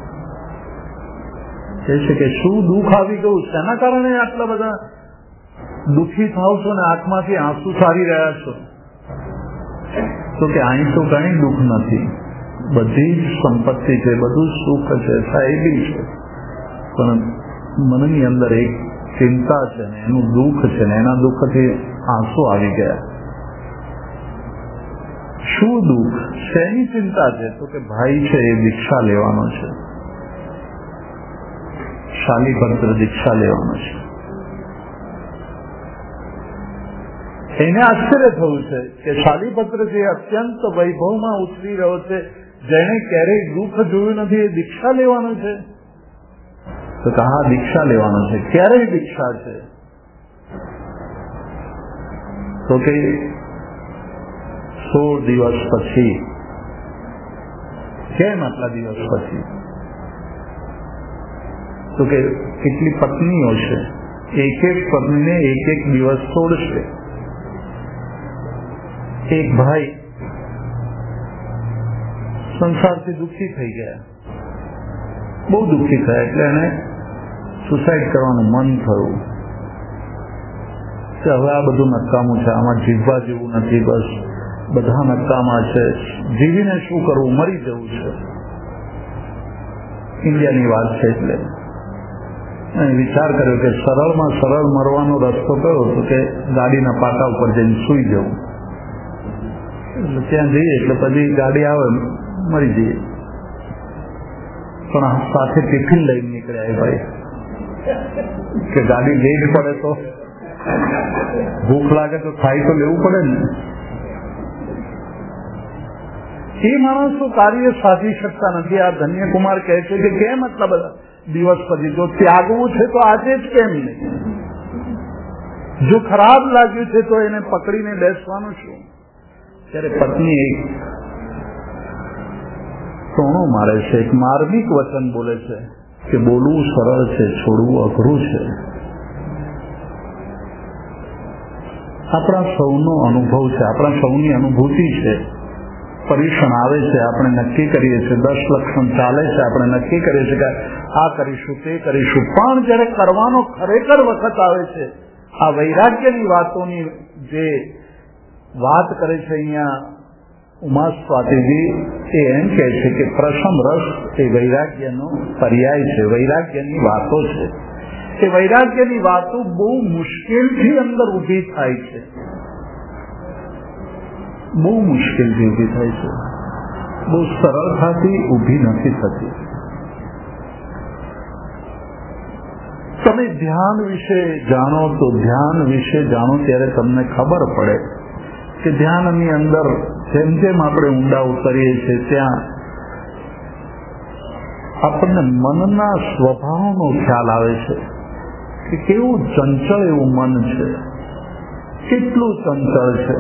Speaker 2: કહે છે કે શું દુઃખ આવી ગયું? શેના કારણે આટલા બધા દુઃખી થાવ છો ને આંખમાંથી આંસુ સારી રહ્યા છો? તો કે અહીં તો કઈ દુઃખ નથી, બધી જ સંપત્તિ છે, બધું સુખ છે, સાહેબી છે, પણ મનની અંદર એક ચિંતા છે ને એનું દુઃખ છે ને એના દુઃખથી આંસુ આવી ગયા. શું દુઃખ? શેની ચિંતા છે? તો કે ભાઈ છે એ દીક્ષા લેવાનો છે, શાલીભદ્ર દીક્ષા લેવાનો છે. એને આશ્ચર્ય થયું છે કે શાલીભદ્ર જે અત્યંત વૈભવમાં ઉછરી રહ્યો છે, જેને ક્યારેય દુઃખ જોયું નથી, એ દીક્ષા લેવાનો છે. તો હા, દીક્ષા લેવાનો છે. ક્યારે દીક્ષા છે? તો કે 16 દિવસ પછી. કેમ આટલા દિવસ પછી? તો કે કેટલી પત્નીઓ છે, એક એક પત્નીને એક એક દિવસ છોડશે. એક ભાઈ સંસારથી દુઃખી થઈ ગયા, બહુ દુઃખી થયા, એટલે એને સુસાઇડ કરવાનું મન થયું કે હવે આ બધું નકામું છે, આમાં જીવવા જેવું નથી, બસ બધા નકામા છે, જીવીને શું કરવું, મરી જવું છે. ઇન્ડિયાની વાત છે. એટલે વિચાર કર્યો કે સરળમાં સરળ મરવાનો રસ્તો કયો? તો કે ગાડીના પાટા ઉપર જઈને સુઈ જવું. એટલે ત્યાં જઈએ એટલે પછી ગાડી આવે મરી જઈએ. પણ સાથે ટિફિન લઈને નીકળ્યા એ ભાઈ કે ગાડી લેટ પડે તો ભૂખ લાગે તો ખાઈ તો લેવું પડે ને. એ માણસો કાર્ય સાધી શકતા નથી. આ ધન્યકુમાર કહે છે કે કેમ આટલા બધા દિવસ પછી? જો ત્યાગવું છે તો આજે જ કેમ નહીં? જો ખરાબ લાગ્યું છે તો એને પકડીને બેસવાનું શું? ત્યારે પત્ની એક ટોણો મારે છે, એક માર્મિક વચન બોલે છે કે બોલવું સરળ છે, છોડવું અઘરું છે. આપણા સૌનો અનુભવ છે, આપણા સૌની અનુભૂતિ છે. પરીક્ષણ આવે છે, આપણે નક્કી કરીએ છીએ, 10 લક્ષણ ચાલે છે, આપણે નક્કી કરીએ છીએ કે આ કરીશું, તે કરીશું, પણ જયારે કરવાનો ખરેખર વખત આવે છે, આ વૈરાગ્યની વાતોની જે વાત કરે છે અહીંયા ઉમા સ્વાતિજી, એ એમ કહે છે કે પ્રથમ રસ એ વૈરાગ્યનો પર્યાય છે, વૈરાગ્યની વાતો છે. કે વૈરાગ્યની વાતો બહુ મુશ્કેલથી અંદર ઊભી થાય છે, બહુ મુશ્કેલથી ઊભી થાય છે, બહુ સરળતાથી ઊભી નથી થતી. તમે ધ્યાન વિશે જાણો તો ધ્યાન વિશે જાણો ત્યારે તમને ખબર પડે કે ધ્યાનની અંદર જેમ જેમ આપણે ઊંડા ઉતરીએ છીએ ત્યાં આપણને મનના સ્વભાવનો ખ્યાલ આવે છે કે કેવું ચંચળ એવું મન છે, કેટલું ચંચળ છે.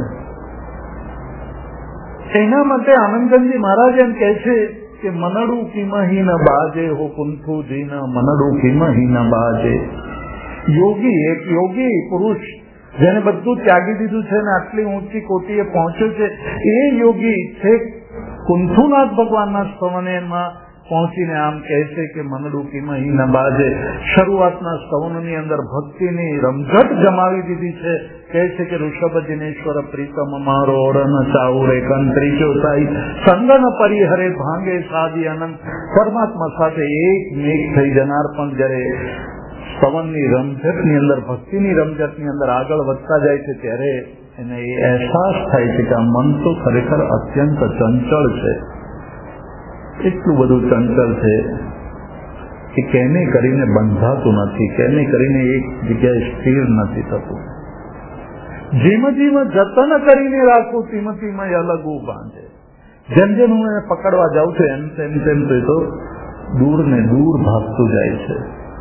Speaker 2: એના માટે આનંદજી મહારાજ એમ કહે છે કે મનડું કિમહી ન બાજે હો કુંથુ જીન મનડું કિમહી ન બાજે. યોગી, એક યોગી પુરુષ જેને બધું ત્યાગી દીધું છે ને આટલી ઊંચી કોટીએ પહોંચ્યો છે, એ યોગી છે કુંથુનાથ ભગવાનના સ્તવનમાં પહોંચીને આમ કહે છે કે મનડું કિમહી ન બાજે. શરૂઆતના સ્તવનની અંદર ભક્તિની રમઝટ જમાવી દીધી છે. કહે છે કે ઋષભ જિનેશ્વર પ્રીતમ મારો ઓરન ચાઉરે કંત્રીજો સાઈ સંગન પરિહરે ભાંગે સાદી અનંત. પરમાત્મા સાથે એક મેઘ થઈ જનાર પણ જયારે સ્તવનની રમઝટની અંદર, ભક્તિની રમઝટની અંદર આગળ વધતા જાય છે ત્યારે એને એ અહેસાસ થાય છે કે આ મન તો ખરેખર અત્યંત ચંચળ છે, એટલું બધું ચંચળ છે કે કેને કરીને બંધાતું નથી, કેને કરીને એક જગ્યાએ સ્થિર નથી થતું. જેમ જેમ જતન કરીને રાખું તેમ તેમ અલગ બાંધે. જેમ જેમ હું એને પકડવા જાઉં છું એમ તેમ તેમ તો દૂર ને દૂર ભાગતું જાય છે.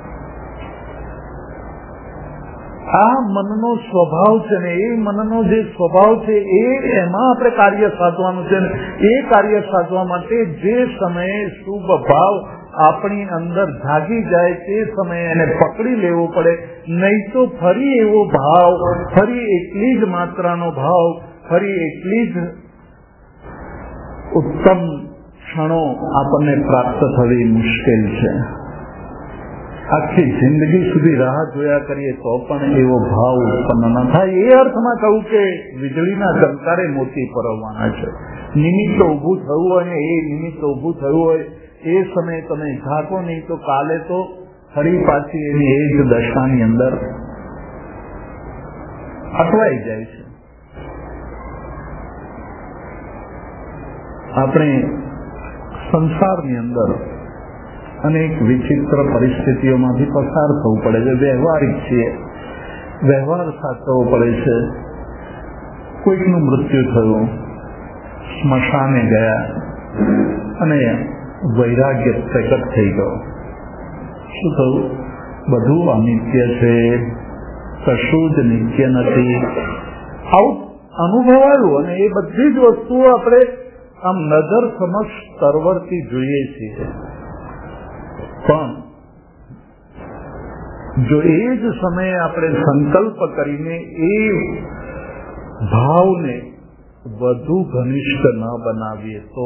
Speaker 2: આ મનનો સ્વભાવ છે ને એ મનનો જે સ્વભાવ છે એમાં આપણે કાર્ય સાધવાનું છે ને એ કાર્ય સાધવા માટે જે સમયે શુભ ભાવ આપણી અંદર જાગી જાય તે સમયે એને પકડી લેવો પડે. નહીં તો ફરી એવો ભાવ, ફરી એટલી જ માત્રાનો ભાવ, ફરી એટલી જ ઉત્તમ ક્ષણો આપણને પ્રાપ્ત થવી મુશ્કેલ છે. આખી જિંદગી સુધી રાહ જોયા કરીએ તો પણ એવો ભાવ ઉત્પન્ન ન થાય. એ અર્થમાં કહું કે વીજળીના ચમકારે મોતી પરવવાના છે. નિમિત્ત ઉભું થયું હોય ને એ નિમિત્ત ઉભું થયું હોય એ સમયે તમે ઝાંકો નહીં તો કાલે તો ફરી પાછી એની એ જ દશાની અંદર અટવાઈ જાય છે. આપણે સંસારની અંદર અનેક વિચિત્ર પરિસ્થિતિઓમાંથી પસાર થવું પડે છે. વ્યવહારિક છીએ, વ્યવહાર સાચવવો પડે છે. કોઈકનું મૃત્યુ થયું, સ્મશાને ગયા અને વૈરાગ્ય પ્રગટ થઈ ગયો. શું થયું? બધું અનિત્ય છે, કશું જ નિત્ય નથી. આવું અનુભવાયું અને એ બધી જ વસ્તુઓ આપણે આમ નજર સમક્ષ તરવરતી જોઈએ છીએ. પણ જો એ જ સમયે આપણે સંકલ્પ કરીને એ ભાવને વધુ ઘનિષ્ઠ ન બનાવીએ તો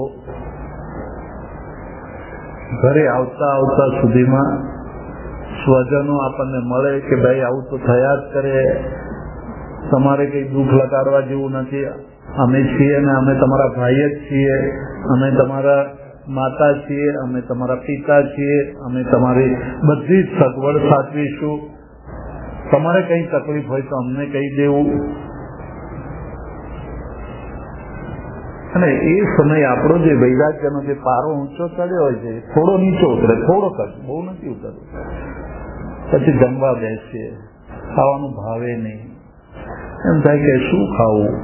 Speaker 2: ઘરે આવતા આવતા સુધીમાં સ્વજનો આપણને મળે કે ભાઈ આવું તો થયા જ કરે, તમારે કઈ દુઃખ લગાડવા જેવું નથી, અમે છીએ ને અમે તમારા ભાઈ જ છીએ, અમે તમારા માતા છીએ, અમે તમારા પિતા છીએ, અમે તમારી બધી જ સગવડ સાચવીશું, તમારે કઈ તકલીફ હોય તો અમને કહી દેવું. અને એ સમયે આપણો જે વૈરાગ્યનો જે પારો ઊંચો ચડ્યો હોય છે થોડો નીચો ઉતરે, થોડોક જ, બહુ નથી ઉતરતો. પછી જમવા બેસીએ, ખાવાનું ભાવે નહીં, એમ થાય કે શું ખાવું.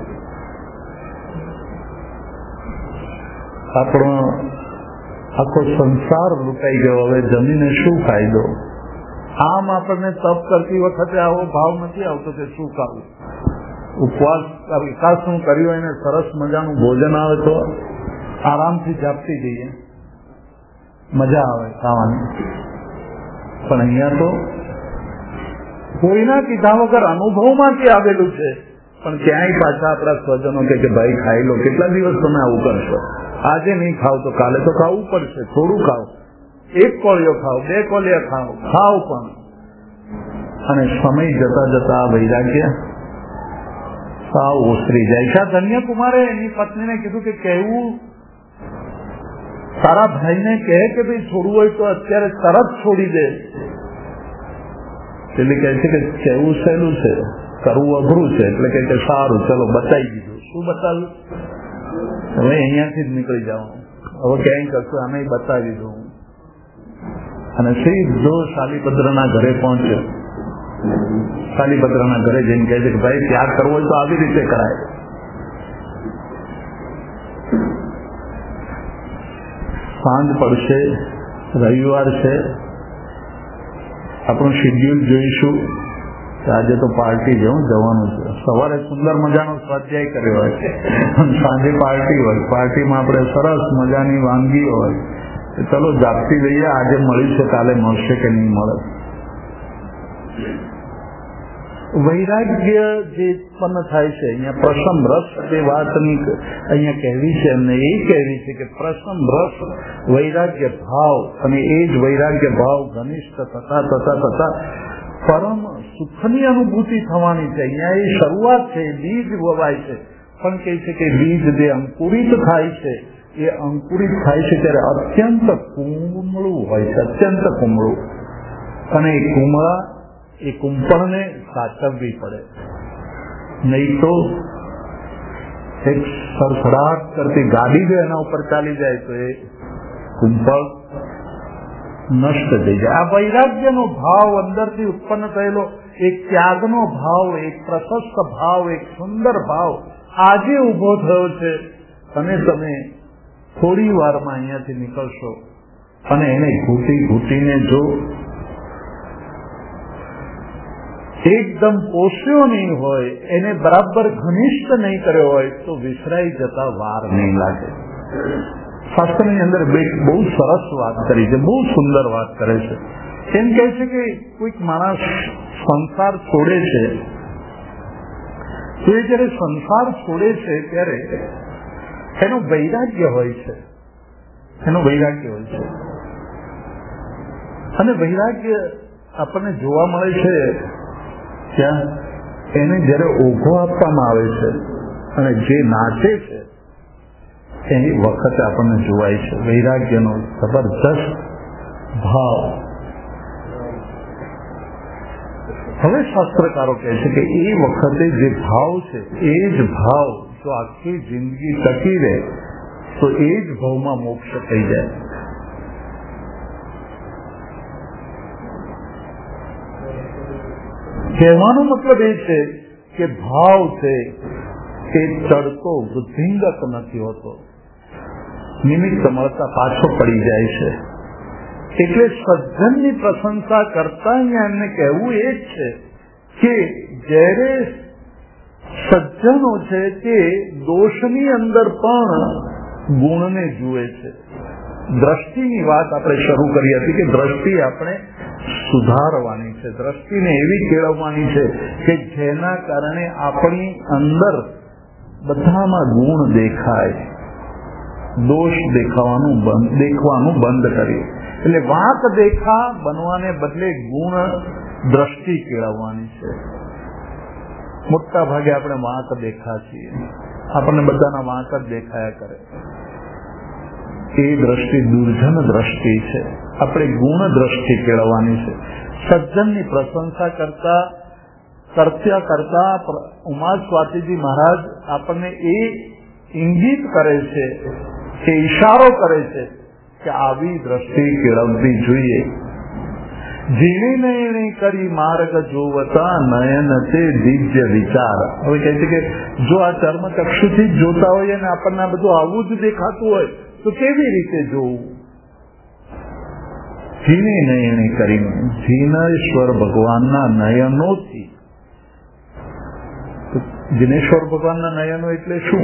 Speaker 2: આપણો આખો સંસાર લૂંટાઈ ગયો, હવે જમીને શું ફાયદો. આમ આપણને તપ કરતી વખતે આવો ભાવ નથી આવતો કે શું ખાવું. ઉપવાસ વિકાસનું કર્યું એને સરસ મજાનું ભોજન આવે તો આરામથી જાપતી જઈએ, મજા આવે ખાવાની. પણ અહીંયા તો કોઈના કીધા વગર અનુભવમાંથી આવેલું છે. પણ ક્યાંય પાછા આપણા સ્વજનો કે ભાઈ ખાઈ લો, કેટલા દિવસ તમે આવું કરશો, આજે નહીં ખાવ તો કાલે તો ખાવું પડશે, થોડું ખાવ, એક કોળિયો ખાવ, બે કોળિયા ખાવ, ખાવ પણ. અને સમય જતા જતા વૈરાગ્ય સાવ ઓસરી જાય છે. ધન્યકુમારે એની પત્નીને કીધું કે કહેવું, તારા ભાઈને કહે કે ભાઈ છોડવું હોય તો અત્યારે તરત છોડી દે. એટલે કહે છે કે કહેવું સહેલું છે, કરવું અઘરું છે. એટલે કે સારું ચલો બતાવી દીધું. શું બતાવ્યું? હવે અહીંયાથી જ નીકળી જવાનું, હવે ક્યાંય કરશું, આને બતાવી દીધું. અને સીધો શાલીપત્રના ઘરે પહોંચ્યો. શાલીપત્રના ઘરે જઈને કહે છે કે ભાઈ ત્યાગ કરવો હોય તો આવી રીતે કરાય. સાંજ પડશે, રવિવાર છે, આપણું શેડ્યુલ જોઈશું. આજે તો પાર્ટી જવાનું છે. સવારે સુંદર મજાનો સ્વાધ્યાય કર્યો હોય, સાંજે પાર્ટી હોય. પાર્ટીમાં આપણે સરસ મજાની વાનગી હોય. ચલો જાગતી લઈએ, આજે મળી છે કાલે મળશે કે નહીં મળે. વૈરાગ્ય જે ઉત્પન્ન થાય છે અહીંયા પ્રસમ રસ, એ વાતની અહીંયા કહેવી છે એમને, એ કહેવી છે કે પ્રસમ રસ વૈરાગ્ય ભાવ, અને એ જ વૈરાગ્ય ભાવ ઘનિષ્ઠ થતા થતા થતા પરમ સુખની અનુભૂતિ થવાની છે. અહીંયા એ શરૂઆત છે, બીજ વવાય છે. પણ કહે છે કે બીજ જે અંકુરિત થાય છે, એ અંકુરિત થાય છે ત્યારે અત્યંત કુમળું હોય છે, અત્યંત કુમળું. અને એ કુમળા, એ કુંપળને સાચવવી પડે, નહીં તો એક સરસડાટ કરતી ગાડી જો એના ઉપર ચાલી જાય તો એ કુંપળ નષ્ટ થઈ જાય. આ વૈરાગ્યનો ભાવ અંદરથી ઉત્પન્ન થયેલો, એક ત્યાગનો ભાવ, એક પ્રશસ્ત ભાવ, એક સુંદર ભાવ આજે ઉભો થયો છે. અને તમે થોડી વારમાં અહીંયાથી નીકળશો અને એને ઘૂંટી ઘૂંટીને જો એકદમ પોષ્યો નહીં હોય, એને બરાબર ઘનિષ્ઠ નહીં કર્યો હોય તો વિસરાઈ જતા વાર નહીં લાગે. શાસ્ત્રની અંદર બહુ સરસ વાત કરી છે, બહુ સુંદર વાત કરે છે. એમ કહે છે કે કોઈક માણસ સંસાર છોડે છે, તો એ જયારે સંસાર છોડે છે ત્યારે એનું વૈરાગ્ય હોય છે, એનું વૈરાગ્ય હોય છે. અને વૈરાગ્ય આપણને જોવા મળે છે ત્યાં એને જયારે ઓઘો આપવામાં આવે છે અને જે નાચે છે એની વખતે આપણને જોવાય છે વૈરાગ્યનો જબરદસ્ત ભાવ. હવે શાસ્ત્રકારો કહે છે કે એ વખતે જે ભાવ છે એ જ ભાવ જો આખી જિંદગી ટકી રહે તો એ જ ભાવમાં મોક્ષ થઈ જાય. કહેવાનો મતલબ એ છે કે ભાવ છે એ ચડતો વૃદ્ધિંગત નથી હોતો, નિમિત્ત મળતા પાછો પડી જાય છે. એટલે સજ્જનની પ્રશંસા કરતા અહીંયા એમને કહેવું એ જ છે કે જ્યારે સજ્જનો છે તે દોષની અંદર પણ ગુણને જુએ છે. દ્રષ્ટિની વાત આપણે શરૂ કરી હતી કે દ્રષ્ટિ આપણે સુધારવાની છે, દ્રષ્ટિને એવી કેળવવાની છે કે જેના કારણે આપણી અંદર બધામાં ગુણ દેખાય, દોષ દેખવાનું બંધ કરીએ. એટલે વાંક દેખા બનવાને બદલે ગુણ દ્રષ્ટિ કેળવવાની છે. મોટા ભાગે આપણે વાંક દેખા છીએ, આપણને બધાના વાંક જ દેખાયા કરે. એ દ્રષ્ટિ દુર્જન દ્રષ્ટિ છે. આપણે ગુણ દ્રષ્ટિ કેળવવાની છે. સજ્જનની પ્રશંસા કરતા ઉમા સ્વાતીજી મહારાજ આપણને એ ઇંગિત કરે છે કે ઈશારો કરે છે કે આવી દ્રષ્ટિ કેળવવી જોઈએ. જીણી નયણી કરી માર્ગ જોવતા નયન તે દિવ્ય વિચાર. હવે કહે છે કે જો આ ચર્મ ચક્ષુથી જ જોતા હોય અને આપણને બધું આવું જ દેખાતું હોય તો કેવી રીતે જોવું? જીણી નયણી કરીને, જીનેશ્વર ભગવાનના નયનોથી. જીનેશ્વર ભગવાનના નયનો એટલે શું?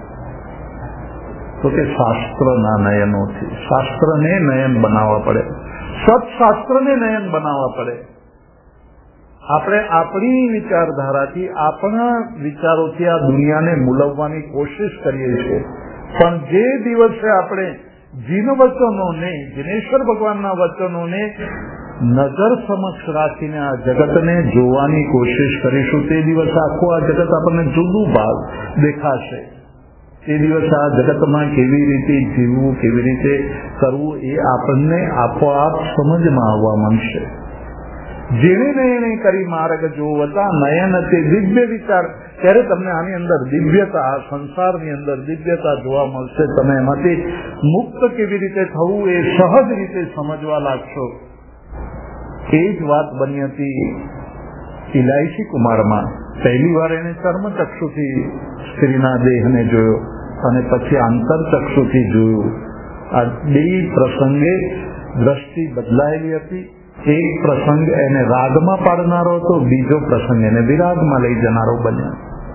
Speaker 2: તો કે શાસ્ત્રના નયનોથી. શાસ્ત્રને નયન બનાવવા પડે, સત્શાસ્ત્રને નયન બનાવવા પડે. આપણે આપણી વિચારધારાથી, આપણા વિચારોથી આ દુનિયાને મૂલવવાની કોશિશ કરીએ છીએ, પણ જે દિવસે આપણે જીન વચનોને, જીનેશ્વર ભગવાનના વચનોને નજર સમક્ષ રાખીને આ જગતને જોવાની કોશિશ કરીશું, તે દિવસે આખું આ જગત આપણને જુદું ભાગ દેખાશે. તે દિવસે આ જગતમાં કેવી રીતે જીવવું, કેવી રીતે કરવું એ આપણને આપોઆપ સમજમાં આવવા માંડશે. જેણે એને કરી માર્ગ જોવતા નયન તે દિવ્ય વિચાર, ત્યારે તમને આની અંદર દિવ્યતા, સંસારની અંદર દિવ્યતા જોવા મળશે. તમે એમાંથી મુક્ત કેવી રીતે થવું એ સહજ રીતે સમજવા લાગશો. એ જ વાત બની હતી ઇલાયચી કુમારમાં. પહેલી વાર એને ચર્મચક્ષુથી સ્ત્રીના દેહને જોયો અને પછી આંતરચક્ષુથી જોયું. આ બે પ્રસંગે દ્રષ્ટિ બદલાયેલી હતી. એક પ્રસંગ એને રાગમાં પાડનારો હતો, બીજો પ્રસંગ એને વિરાગમાં લઈ જનારો બન્યો.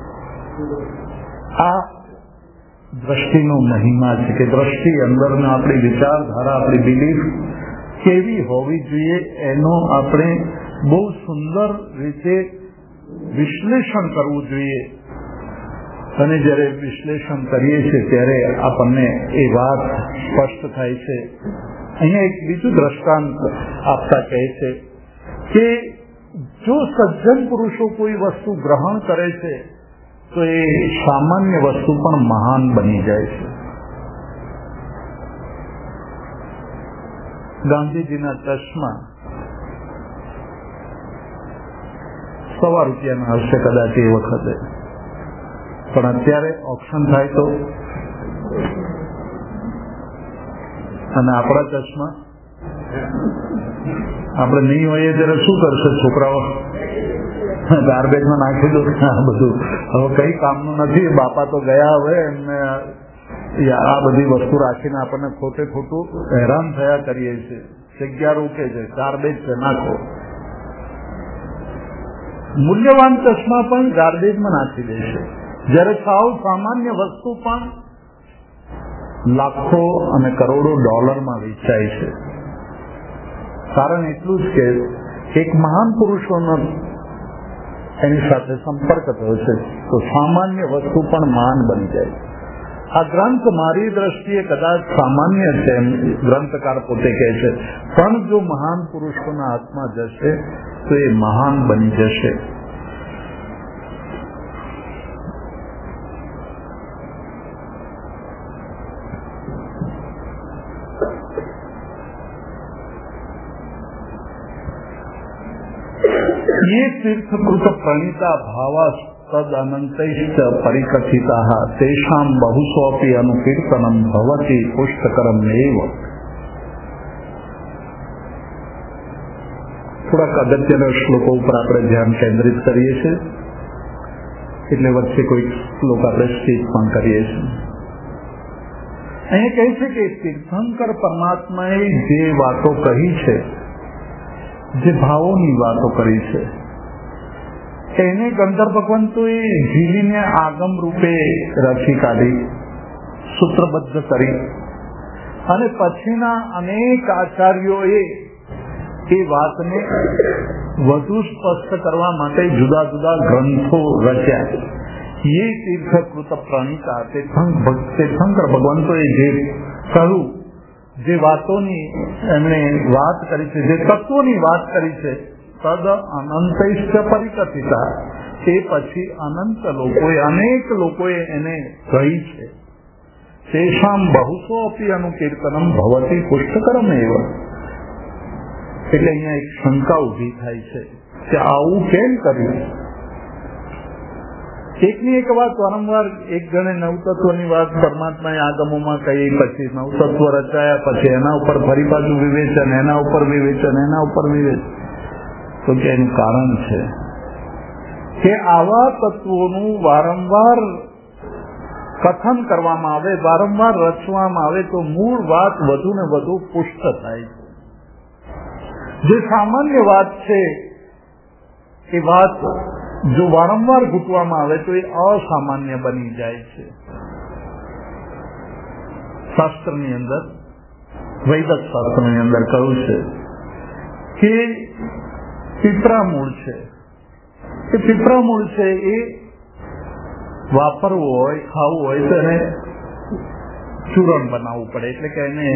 Speaker 2: આ દ્રષ્ટિનો મહિમા છે કે દ્રષ્ટિ અંદરનો આપણી વિચારધારા, આપણી બિલીફ કેવી હોવી જોઈએ એનો આપણે બહુ સુંદર રીતે વિશ્લેષણ કરવું જોઈએ. અને જ્યારે વિશ્લેષણ કરીએ છીએ ત્યારે આપણને એ વાત સ્પષ્ટ થાય છે. અહીંયા એક બીજું દ્રષ્ટાંત આપતા કહે છે કે જો સજ્જન પુરુષો કોઈ વસ્તુ ગ્રહણ કરે છે તો એ સામાન્ય વસ્તુ પણ મહાન બની જાય છે. ગાંધીજીના ચશ્મા ₹100 હશે કદાચ એ વખતે, પણ અત્યારે ઓપ્શન થાય તો, અને આપણા ચશ્મા આપણે નહીં હોઈએ ત્યારે શું કરશે છોકરાઓ? ગાર્બેજમાં નાખી દો. આ બધું હવે કઈ કામનું નથી. બાપા તો ગયા, હવે એમને આ બધી વસ્તુ રાખીને આપણને ખોટે ખોટું હેરાન થયા કરીએ છીએ. જગ્યા રોકે છે, ગાર્બેજ છે, નાખો. મૂલ્યવાન ચશ્મા પણ ગાર્બેજમાં નાખી દેશે, જ્યારે સાવ સામાન્ય વસ્તુ પણ લાખો અને કરોડો ડોલરમાં વેચાય છે. કારણ એટલું જ કે એક મહાન પુરુષોનો એની સાથે સંપર્ક થયો છે તો સામાન્ય વસ્તુ પણ મહાન બની જાય. આ ગ્રંથ મારી દ્રષ્ટિએ કદાચ સામાન્ય છે એમ ગ્રંથકાર પોતે કહે છે, પણ જો મહાન પુરુષોના હાથમાં જશે તો એ મહાન બની જશે. ये तीर्थकृत प्रणीता भावा तद अनंतैश्च परिकथिताः तेषां बहुसोऽपि अनुकीर्तनं भवति पुष्टकरमेव. થોડાક અગત્યના શ્લોકો ઉપર આપણે ધ્યાન કેન્દ્રિત કરીએ છીએ, એટલે વચ્ચે કોઈ શ્લોક આપણે સ્પીચ પણ કરીએ છીએ. અહીંયા કહે છે કે તીર્થંકર પરમાત્માએ જે વાતો કહી છે, જે ભાવોની વાતો કરી છે, એને ગંધર્વ ભગવંતોએ ઝીલીને આગમ રૂપે રચી કાઢી, સૂત્રબદ્ધ કરી, અને પછીના અનેક આચાર્યોએ એ વાતને વધુ સ્પષ્ટ કરવા માટે જુદા જુદા ગ્રંથો રચ્યા. એ તીર્થકૃત પ્રણીતા તીર્થંકર ભગવંતોએ જે કહ્યું, જે વાતોની એમણે વાત કરી છે, જે તત્વોની વાત કરી છે, તદ અનંતૈશ્ચ પરિકથિતા, એ પછી અનંત લોકોએ, અનેક લોકોએ એને કહી છે. તેષામ બહુસો અપી અનુકીર્તનમ ભવતી પુષ્ટકરમ એવ. એટલે અહીંયા એક શંકા ઉભી થાય છે કે આવું કેમ કર્યું? એકની એક વાત વારંવાર એક જણે નવતત્વની વાત પરમાત્માએ આગમોમાં કહી, પછી નવતત્વ રચાયા, પછી એના ઉપર ફરી પાછું વિવેચન, એના ઉપર વિવેચન, એના ઉપર વિવેચન. તો કે એનું કારણ છે કે આવા તત્વોનું વારંવાર કથન કરવામાં આવે, વારંવાર રચવામાં આવે તો મૂળ વાત વધુ ને વધુ પુષ્ટ થાય છે. જે સામાન્ય વાત છે એ વાત જો વારંવાર ઘૂંટવામાં આવે તો એ અસામાન્ય બની જાય છે. શાસ્ત્રની અંદર, વૈદિક શાસ્ત્રની અંદર કહ્યું છે કે પીપળામૂળ છે, એ પીપળામૂળ છે એ વાપરવું હોય, ખાવું હોય તો એને ચૂરણ બનાવવું પડે, એટલે કે એને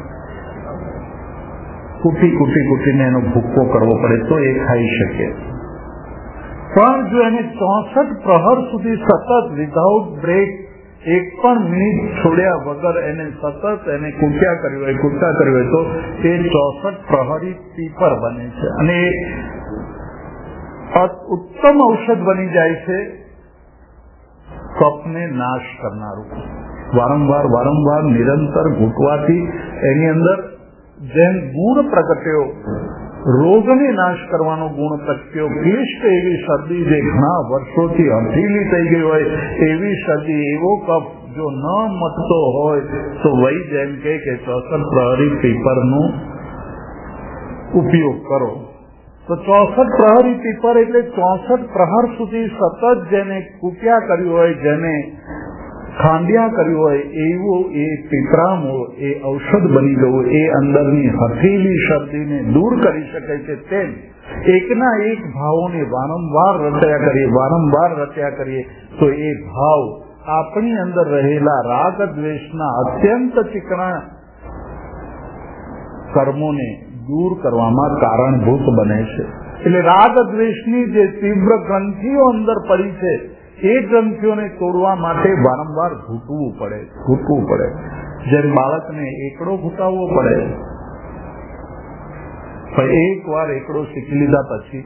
Speaker 2: કૂટીને એનો ભૂક્કો કરવો પડે તો એ ખાઈ શકે. પણ જો એને 64 પ્રહર સુધી સતત વિધાઉટ બ્રેક, એક પણ મિનિટ છોડ્યા વગર એને સતત એને કૂટ્યા કર્યું હોય તો એ 64 પ્રહરી પીપર બને છે. અને ઉત્તમ ઔષધ બની જાય છે, કફને નાશ કરનારું. વારંવાર નિરંતર ઘૂંટવાથી એની અંદર જેમ ગુણ પ્રગટ્યો, રોગને નાશ કરવાનો ગુણ પ્રગટ્યો, ક્લિષ્ટ એવી શરદી જે ઘણા વર્ષોથી હઠીલી થઈ ગઈ હોય એવી શરદી, એવો કફ જો ન મટતો હોય તો વહી જેમ કે 64 પ્રહરી પીપરનો ઉપયોગ કરો. તો 64 પ્રહરી પીપર એટલે 64 પ્રહર સુધી સતત જેને કૂટ્યા કર્યું હોય, જેને ખાંડિયા કર્યું હોય, એવું એ પીપરામૂળ એ ઔષધ બની ગયું, એ અંદરની હઠીલી શરદીને દૂર કરી શકે છે. તેમ એકના એક ભાવોને વારંવાર રચ્યા કરીએ તો એ ભાવ આપણી અંદર રહેલા રાગ દ્વેષના અત્યંત ચીકણા કર્મોને દૂર કરવામાં કારણભૂત બને છે. એટલે રાગ દ્વેષની જે તીવ્ર ગ્રંથિઓ અંદર પડી છે એ ગ્રંથિઓને તોડવા માટે વારંવાર ઘૂંટવું પડે. જેમ બાળકને એકડો ઘૂંટાવવો પડે, પણ એકવાર એકડો શીખી લીધા પછી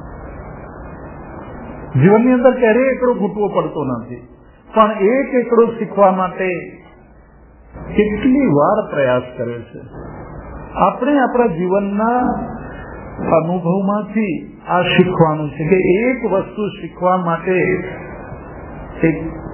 Speaker 2: જીવનની અંદર ક્યારેય એકડો ઘૂંટવો પડતો નથી. પણ એક એકડો શીખવા માટે કેટલી વાર પ્રયાસ કરે છે. આપણે આપણા જીવનના અનુભવમાંથી આ શીખવાનું છે કે એક વસ્તુ શીખવા માટે એક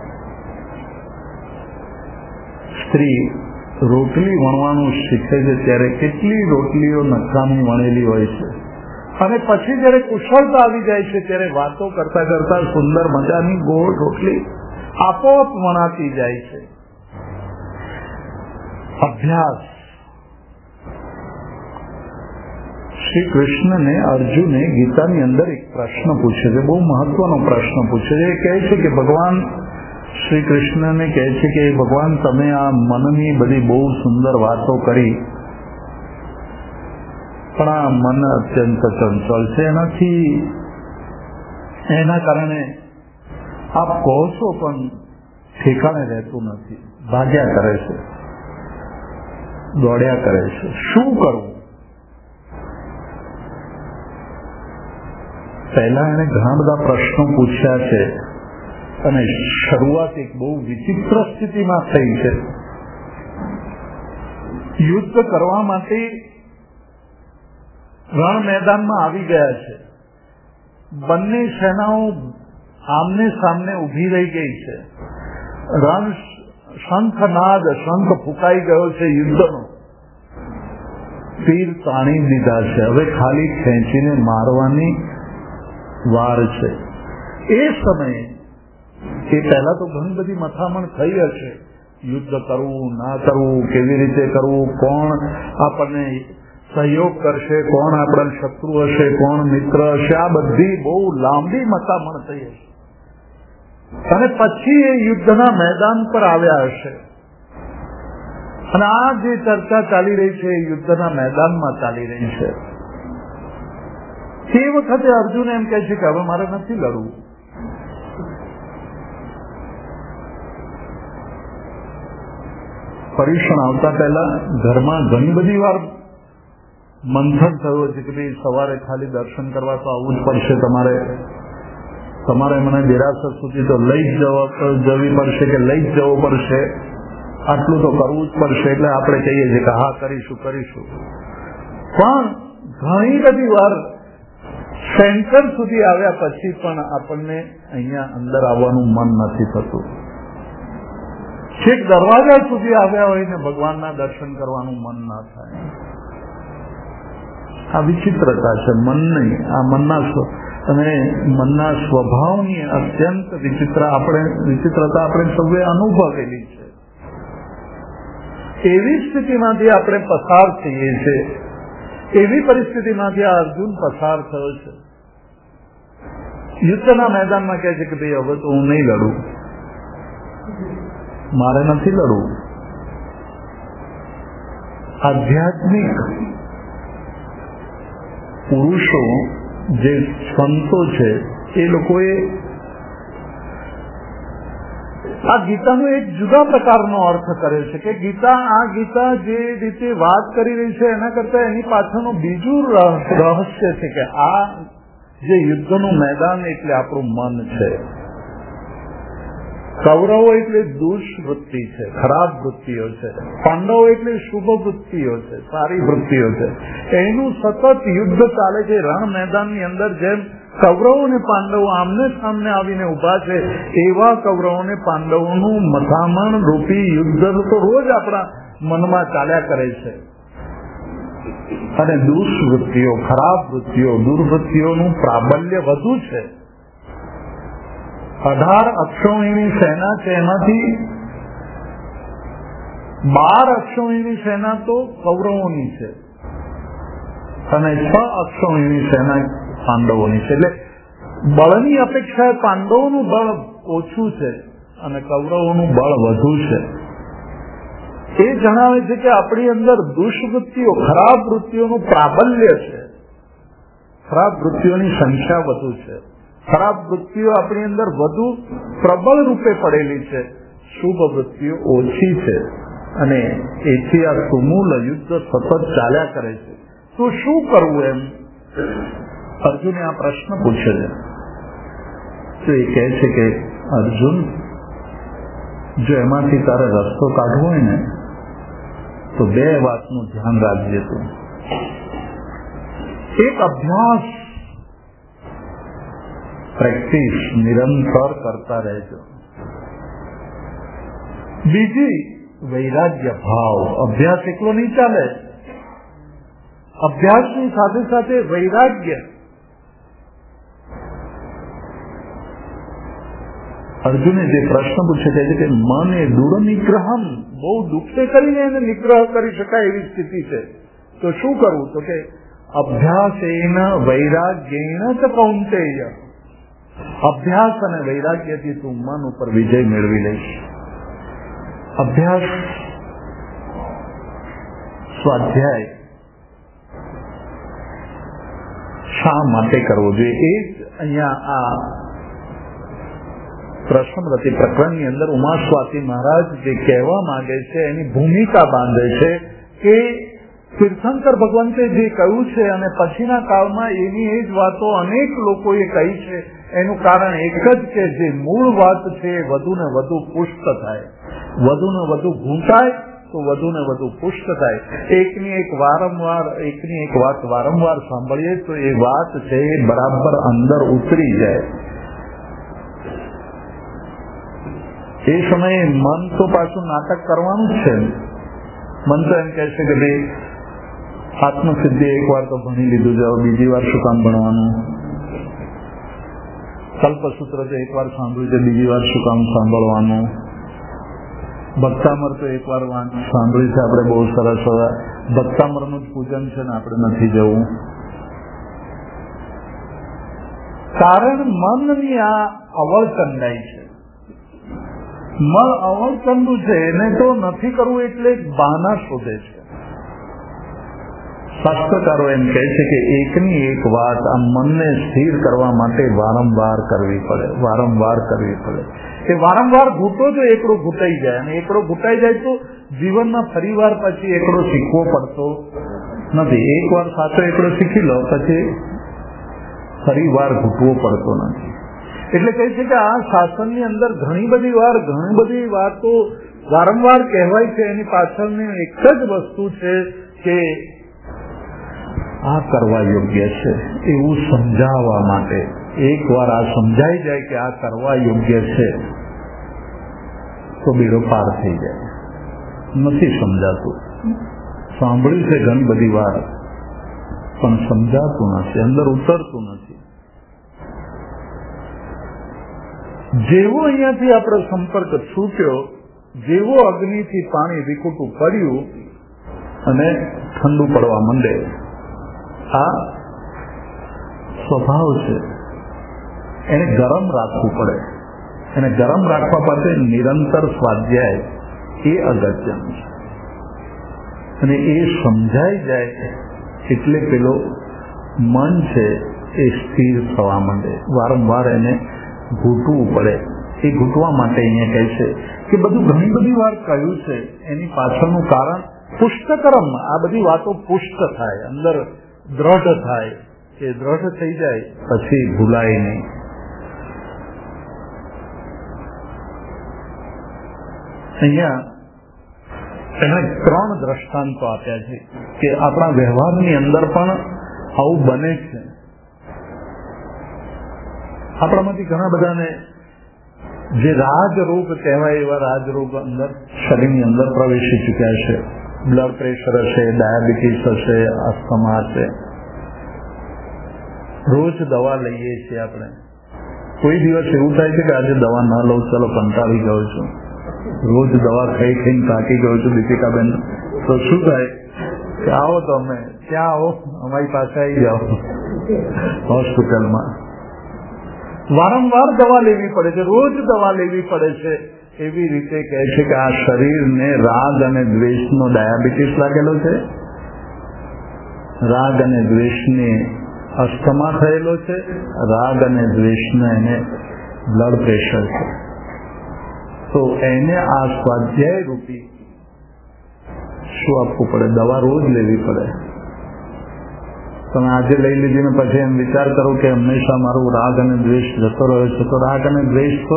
Speaker 2: સ્ત્રી રોટલી વણવાનું શીખે છે ત્યારે કેટલી રોટલીઓ નકામી વણેલી હોય છે, અને પછી જયારે કુશળતા આવી જાય છે ત્યારે વાતો કરતા કરતા સુંદર મજાની ગોળ રોટલી આપોઆપ વણાતી જાય છે. અભ્યાસ. શ્રી કૃષ્ણને અર્જુને ગીતાની અંદર એક પ્રશ્ન પૂછે છે, બહુ મહત્વનો પ્રશ્ન પૂછે છે. એ કહે છે કે ભગવાન શ્રી કૃષ્ણને કહે છે કે ભગવાન તમે આ મનની બધી બહુ સુંદર વાતો કરી, પણ આ મન અત્યંત ચંચળ છે, એના કારણે આપ કહો છો પણ ઠેકાણે રહેતું નથી, ભાગ્યા કરે છે, દોડ્યા કરે છે, શું કરવું? પહેલા એને ઘણા બધા પ્રશ્નો પૂછ્યા છે અને શરૂઆત એક બહુ વિચિત્ર સ્થિતિમાં થઈ છે. યુદ્ધ કરવા માટે રણ મેદાનમાં આવી ગયા છે. બંને સેનાઓ આમને સામને ઉભી રહી ગઈ છે. શંખ ફૂંકાઈ ગયો છે યુદ્ધનો. તીર તાણી દીધા છે, હવે ખાલી ખેંચીને મારવાની વાર છે. એ સમયે એ પહેલા તો ઘણી બધી મથામણ થઈ હશે, યુદ્ધ કરવું ના કરવું, કેવી રીતે કરવું, કોણ આપણને સહયોગ કરશે, કોણ આપણા શત્રુ હશે, કોણ મિત્ર હશે, આ બધી બહુ લાંબી મથામણ થઈ હશે. અને પછી એ યુદ્ધના મેદાન પર આવ્યા હશે અને આ જે ચર્ચા ચાલી રહી છે એ યુદ્ધના મેદાનમાં ચાલી રહી છે. તે વખતે અર્જુન એમ કહે છે કે હવે મારે નથી લડવું. પરીક્ષણ આવતા પહેલા ઘરમાં ઘણી બધી વાર મંથન થયું છે કે ભાઈ સવારે ખાલી દર્શન કરવા તો આવવું જ પડશે, તમારે મને દેરાસર સુધી તો લઈ જવી પડશે કે લઈ જ જવો પડશે, આટલું તો કરવું જ પડશે. એટલે આપણે કહીએ છીએ કે હા કરીશું. પણ ઘણી બધી વાર સેન્ટર સુધી આવ્યા પછી પણ આપણને અહીંયા અંદર આવવાનું મન નથી થતું. છેક દરવાજા સુધી આવ્યા હોય ને ભગવાનના દર્શન કરવાનું મન ના થાય. આ વિચિત્રતા છે મનની, આ મનના સ્વભાવની અત્યંત વિચિત્રતા આપણે સૌએ અનુભવેલી છે. એવી સ્થિતિમાંથી આપણે પસાર થઈએ છીએ. એવી પરિસ્થિતિમાંથી આ અર્જુન પસાર થયો છે. યુદ્ધના મેદાનમાં કહે છે કે ભાઈ હવે તો હું નહીં લડું, મારે નથી લડવું. આધ્યાત્મિક પુરુષો જે સંતો છે એ લોકોએ આ ગીતાનો એક જુદા પ્રકારનો અર્થ કર્યો છે કે આ ગીતા જે રીતે વાત કરી રહી છે એના કરતા એની પાછળનું બીજું રહસ્ય છે કે આ જે યુદ્ધનું મેદાન એટલે આપણું મન છે. કૌરવો એટલે દુષ્વૃત્તિ છે, ખરાબ વૃત્તિઓ છે. પાંડવો એટલે શુભ વૃત્તિઓ છે, સારી વૃત્તિઓ છે. એનું સતત યુદ્ધ ચાલે છે રણ મેદાનની અંદર. જેમ કૌરવો અને પાંડવો આમને સામને આવીને ઉભા છે, એવા કૌરવો અને પાંડવોનું મથામણ રૂપી યુદ્ધ તો રોજ આપણા મનમાં ચાલ્યા કરે છે. અને દુષ્વૃત્તિઓ, ખરાબ વૃત્તિઓ, દુર્વૃત્તિઓનું પ્રાબલ્ય વધુ છે. 18 અક્ષોહિણી સેના છે, એમાંથી 12 અક્ષોહિણી સેના તો કૌરવોની છે અને 6 અક્ષોહિણી સેના પાંડવોની છે. એટલે બળની અપેક્ષાએ પાંડવોનું બળ ઓછું છે અને કૌરવોનું બળ વધુ છે. એ જણાવે છે કે આપણી અંદર દુષ્વૃત્તિઓ, ખરાબ વૃત્તિઓનું પ્રાબલ્ય છે. ખરાબ વૃત્તિઓની સંખ્યા વધુ છે. ખરાબ વૃત્તિઓ આપણી અંદર વધુ પ્રબળ રૂપે પડેલી છે, શુભ વૃત્તિઓ ઓછી છે. અને એથી આ તુમુલ યુદ્ધ સતત ચાલ્યા કરે છે. તો શું કરવું? એમ અર્જુને આ પ્રશ્ન પૂછે છે. તો એ કહે છે કે અર્જુન, જો એમાંથી તારે રસ્તો કાઢવો હોય ને તો 2 વાતનું ધ્યાન રાખજે. તું એક, અભ્યાસ, પ્રેક્ટિસ નિરંતર કરતા રહેજો. બીજી, વૈરાગ્ય ભાવ. અભ્યાસ એકલો નહીં ચાલે, અભ્યાસની સાથે સાથે વૈરાગ્ય. અર્જુને જે પ્રશ્ન પૂછે છે કે મન એ દૃઢ નિગ્રહમ, બહુ દુઃખે કરીને એને નિગ્રહ કરી શકાય એવી સ્થિતિ છે. તો શું કરવું? તો કે અભ્યાસેન વૈરાગ્યેન ચ કૌંતેય. અભ્યાસ અને વૈરાગ્યથી તું મન ઉપર વિજય મેળવી લઈશ. અભ્યાસ, સ્વાધ્યાય શા માટે કરવો જોઈએ? એ જ અહીંયા આ પ્રશ્નવૃત્તિ પ્રકરણની અંદર ઉમાસ્વાતી મહારાજ જે કહેવા માંગે છે એની ભૂમિકા બાંધે છે કે તીર્થંકર ભગવંતે જે કહ્યું છે અને પછીના કાળમાં એની એ જ વાતો અનેક લોકોએ કહી છે. એનું કારણ એક જ કે જે મૂળ વાત છે એ વધુ ને વધુ પુષ્ટ થાય, વધુ ને વધુ ઘૂંટાય તો વધુ ને વધુ પુષ્ટ થાય. એકની એક વાત વારંવાર સાંભળીએ તો એ વાત છે એ બરાબર અંદર ઉતરી જાય. એ સમયે મન તો પાછું નાટક કરવાનું જ છે. મન તો એમ કહે છે કે ભાઈ આત્મસિદ્ધિ 1 વાર તો ભણી લીધું છે, બીજી વાર શું કામ ભણવાનું? કલ્પસૂત્ર તો 1 વાર સાંભળ્યું છે, બીજી વાર શું કામ સાંભળવાનું? ભક્તામર તો 1 વાર સાંભળ્યું છે આપણે, બહુ સરસ. ભક્તામરનું જ પૂજન છે ને આપણે નથી જવું. કારણ મનની આ અવળચંડાઈ છે. મન અવળચંદુ છે, એને તો નથી કરવું એટલે બહાના શોધે છે. શાસ્ત્રકારો એમ કહે છે કે એકની એક વાત આ મનને સ્થિર કરવા માટે વારંવાર કરવી પડે. એ વારંવાર ઘૂંટો તો એકડો ઘૂંટાઈ જાય, અને એકડો ઘૂંટાઈ જાય તો જીવનમાં ફરીવાર પછી એકડો શીખવો પડતો નથી. 1 વાર સાચો એકડો શીખી લો પછી ફરીવાર ઘૂંટવો પડતો નથી. એટલે કહે છે કે આ શાસનની અંદર ઘણી બધી વાતો વારંવાર કહેવાય છે. એની પાછળની એક જ વસ્તુ છે કે આ કરવા યોગ્ય છે એવું સમજાવવા માટે. એકવાર આ સમજાઈ જાય કે આ કરવા યોગ્ય છે તો બીડો પાર થઈ જાય. નથી સમજાતું, સાંભળ્યું છે ઘણી બધી વાર પણ સમજાતું નથી, અંદર ઉતરતું નથી. જેવો અહીંયાથી આપણો સંપર્ક છૂટ્યો, જેવો અગ્નિથી પાણી વિકૂટું પડ્યું અને ઠંડુ પડવા માંડે, આ સ્વભાવ છે. એને ગરમ રાખવું પડે. એને ગરમ રાખવા માટે નિરંતર સ્વાધ્યાય એ અગત્યનું છે. અને એ સમજાઈ જાય એટલે પેલો મન છે એ સ્થિર થવા માંડે. વારંવાર એને ઘૂંટવું પડે. એ ઘૂંટવા માટે અહીંયા કહે છે કે બધું ઘણી બધી વાર કહ્યું છે, એની પાછળનું કારણ પુષ્ટકરમ. આ બધી વાતો પુષ્ટ થાય, અંદર દ્રઢ થાય, એ દ્રઢ થઈ જાય પછી ભૂલાય નહીં. અહીંયા એમણે 3 દ્રષ્ટાંતો આપ્યા છે કે આપણા વ્યવહારની અંદર પણ આવું બને છે. આપણામાંથી ઘણા બધાને જે રાજરોગ કહેવાય એવા રાજરોગ અંદર શરીરની અંદર પ્રવેશી ચૂક્યા છે. બ્લડ પ્રેશર હશે, ડાયાબિટીસ હશે, અસ્થમા હશે. રોજ દવા લઈએ છીએ આપણે. કોઈ દિવસ એવું થાય છે કે આજે દવા ન લઉં, ચલો કંટાળી ગયો છું, રોજ દવા ખાઈ ખાઈને થાકી ગયો છું દીપિકાબેન, તો શું થાય કે આવો તમે ક્યાં આવો, અમારી પાસે આવી જાઓ હોસ્પિટલમાં. વારંવાર દવા લેવી પડે છે, રોજ દવા લેવી પડે છે. એવી રીતે કહે છે કે આ શરીરને રાગ અને દ્વેષનો ડાયાબિટીસ લાગેલો છે, રાગ અને દ્વેષને અસ્થમા થયેલો છે, રાગ અને દ્વેષને એને બ્લડ પ્રેશર છે. તો એને આ સ્વાધ્યાય રૂપી શું આપવું પડે? દવા રોજ લેવી પડે. તમે આજે લઈ લીધી ને પછી એમ વિચાર કરો કે હંમેશા મારું રાગ અને દ્વેષ જતો રહ્યો છે, તો રાગ અને દ્વેષ તો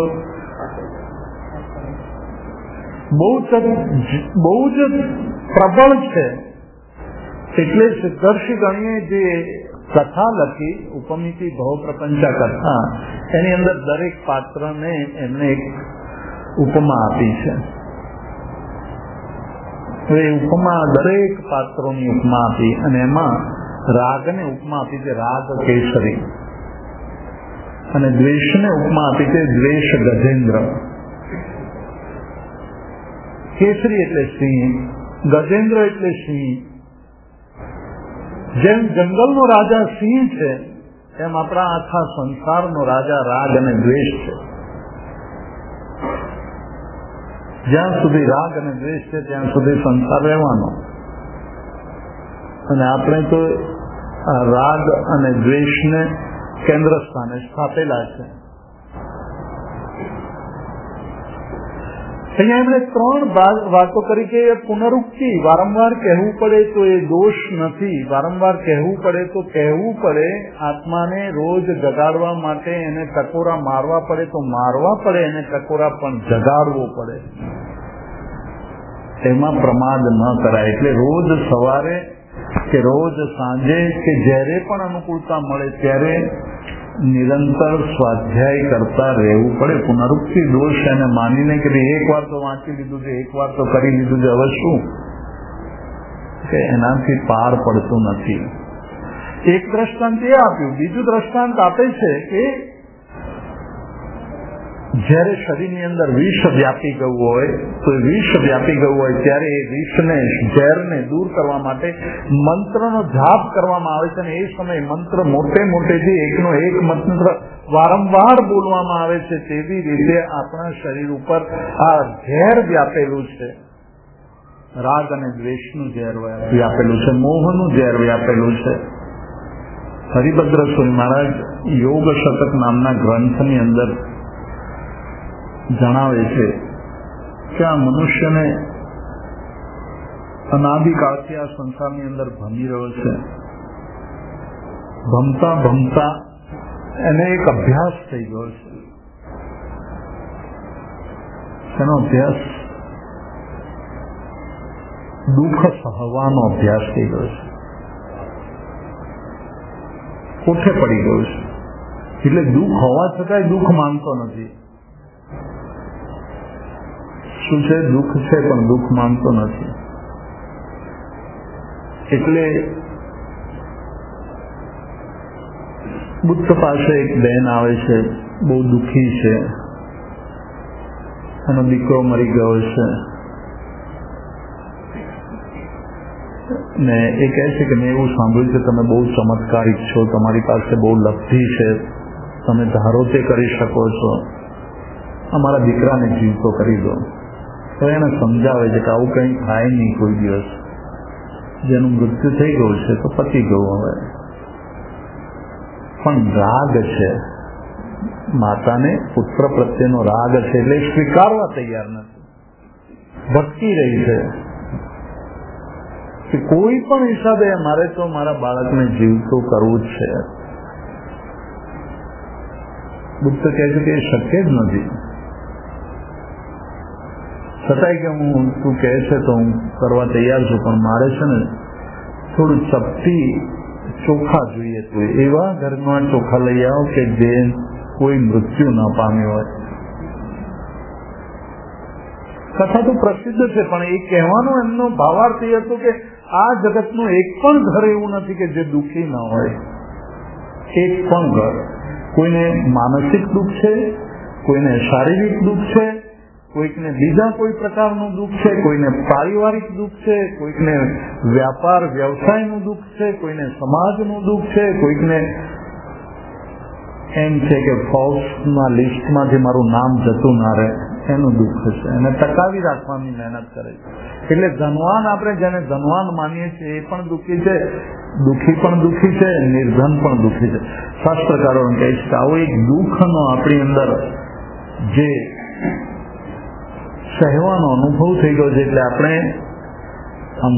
Speaker 2: બહુ જ પ્રબળ છે. એટલે સિદ્ધર્ષિ ગણીએ જે કથા લખી ઉપમિતિ ભવ પ્રપંચા કથા, એની અંદર દરેક પાત્રને એમને એક ઉપમા આપી છે. હવે ઉપમા દરેક પાત્રોની ઉપમા આપી અને એમાં રાગને ઉપમા આપી છે રાગ કેસરી, અને દ્વેષને ઉપમા આપી છે દ્વેષ ગજેન્દ્ર. કેસરી એટલે સિંહ, ગજેન્દ્ર એટલે સિંહ. જેમ જંગલનો રાજા સિંહ છે એમ આપણા આખા સંસારનો રાજા રાગ અને દ્વેષ છે. જ્યાં સુધી રાગ અને દ્વેષ છે ત્યાં સુધી સંસાર રહેવાનો. અને આપણે તો રાગ અને દ્વેષને કેન્દ્ર સ્થાને સ્થાપેલા છે. અહીંયા એમણે 3 વાતો કરી કે પુનરુક્તિ વારંવાર કહેવું પડે તો એ દોષ નથી, વારંવાર કહેવું પડે તો કહેવું પડે. આત્માને રોજ જગાડવા માટે એને ટકોરા મારવા પડે તો મારવા પડે, એને ટકોરા પણ જગાડવો પડે. એમાં પ્રમાદ ન કરાય. એટલે રોજ સવારે કે રોજ સાંજે કે જ્યારે પણ અનુકૂળતા મળે ત્યારે નિરંતર સ્વાધ્યાય કરતા રહેવું પડે. પુનરુક્તિ દોષ એને માનીને કે એક વાર તો વાંચી લીધું છે, એક વાર તો કરી લીધું છે, હવે શું, કે એનાથી પાર પડતું નથી. એક દ્રષ્ટાંત એ આપ્યું. બીજું દ્રષ્ટાંત આપે છે કે જયારે શરીરની અંદર વિષ વ્યાપી ગયું હોય, તો વિષ વ્યાપી ગયું હોય ત્યારે એ વિષને, ઝેરને દૂર કરવા માટે મંત્રનો જાપ કરવામાં આવે છે. અને એ સમયે મંત્ર મોટે મોટેથી એકનો એક મંત્ર વારંવાર બોલવામાં આવે છે. તેવી રીતે આપણા શરીર ઉપર આ ઝેર વ્યાપેલું છે, રાગ અને દ્વેષનું ઝેર વ્યાપેલું છે, મોહનું ઝેર વ્યાપેલું છે. હરિભદ્ર સ્વામી મહારાજ યોગ શતક નામના ગ્રંથની અંદર જણાવે છે કે આ મનુષ્યને અનાદિકાળથી આ સંસારની અંદર ભમી રહ્યો છે. ભમતા ભમતા એને એક અભ્યાસ થઈ ગયો છે. એનો અભ્યાસ દુઃખ સહવાનો અભ્યાસ થઈ ગયો છે. કોઠે પડી ગયો છે. એટલે દુઃખ હોવા છતાંય દુઃખ માનતો નથી. શું છે? દુઃખ છે પણ દુઃખ માનતો નથી. એટલે બુદ્ધ પાસે એક બહેન આવે છે, બહુ દુઃખી છે, એનો દીકરો મરી ગયો છે ને એ કહે છે કે મેં એવું સાંભળ્યું છે તમે બહુ ચમત્કારિક છો, તમારી પાસે બહુ લબ્ધિ છે, તમે ધારો તે કરી શકો છો, અમારા દીકરાને જીવતો કરી દો. તો એને સમજાવે છે કે આવું કંઈ થાય નહીં કોઈ દિવસ. જેનું મૃત્યુ થઈ ગયું છે તો પતી ગયું. હવે પણ રાગ છે, માતાને પુત્ર પ્રત્યેનો રાગ છે, એટલે સ્વીકારવા તૈયાર નથી, ભટકી રહી છે. કે કોઈ પણ હિસાબે મારે તો મારા બાળકને જીવતું કરવું જ છે. બુદ્ધ કહે છે કે એ શક્ય જ નથી. છતાંય કે તું કહે છે તો હું કરવા તૈયાર છું, પણ મારે છે ને થોડું ચપટી ચોખા જોઈએ. તો એવા ઘરમાં ચોખા લઈ આવો કે જે કોઈ મૃત્યુ ન પામ્યો હોય. કથા તો પ્રસિદ્ધ છે, પણ એ કહેવાનો એમનો ભાવાર્થ એ હતો કે આ જગતનું એક પણ ઘર એવું નથી કે જે દુઃખી ન હોય. એક પણ ઘર. કોઈને માનસિક દુઃખ છે, કોઈને શારીરિક દુઃખ છે, કોઈકને બીજા કોઈ પ્રકારનું દુઃખ છે, કોઈને પારિવારિક દુઃખ છે, કોઈકને વ્યાપાર વ્યવસાયનું દુઃખ છે, કોઈને સમાજનું દુઃખ છે, કોઈકને એમ છે કે ફોર્સના લિસ્ટમાંથી મારું નામ જતું ના રહે એનું દુઃખ છે. એને ટકાવી રાખવાની મહેનત કરે છે. એટલે ધનવાન આપણે જેને ધનવાન માનીએ છીએ એ પણ દુઃખી છે, દુઃખી પણ દુઃખી છે, નિર્ધન પણ દુઃખી છે. શાસ્ત્રકારો કહે છે કે આવો એક દુઃખનો આપણી અંદર જે સહેવાનો અનુભવ થઈ ગયો છે, એટલે આપણે આમ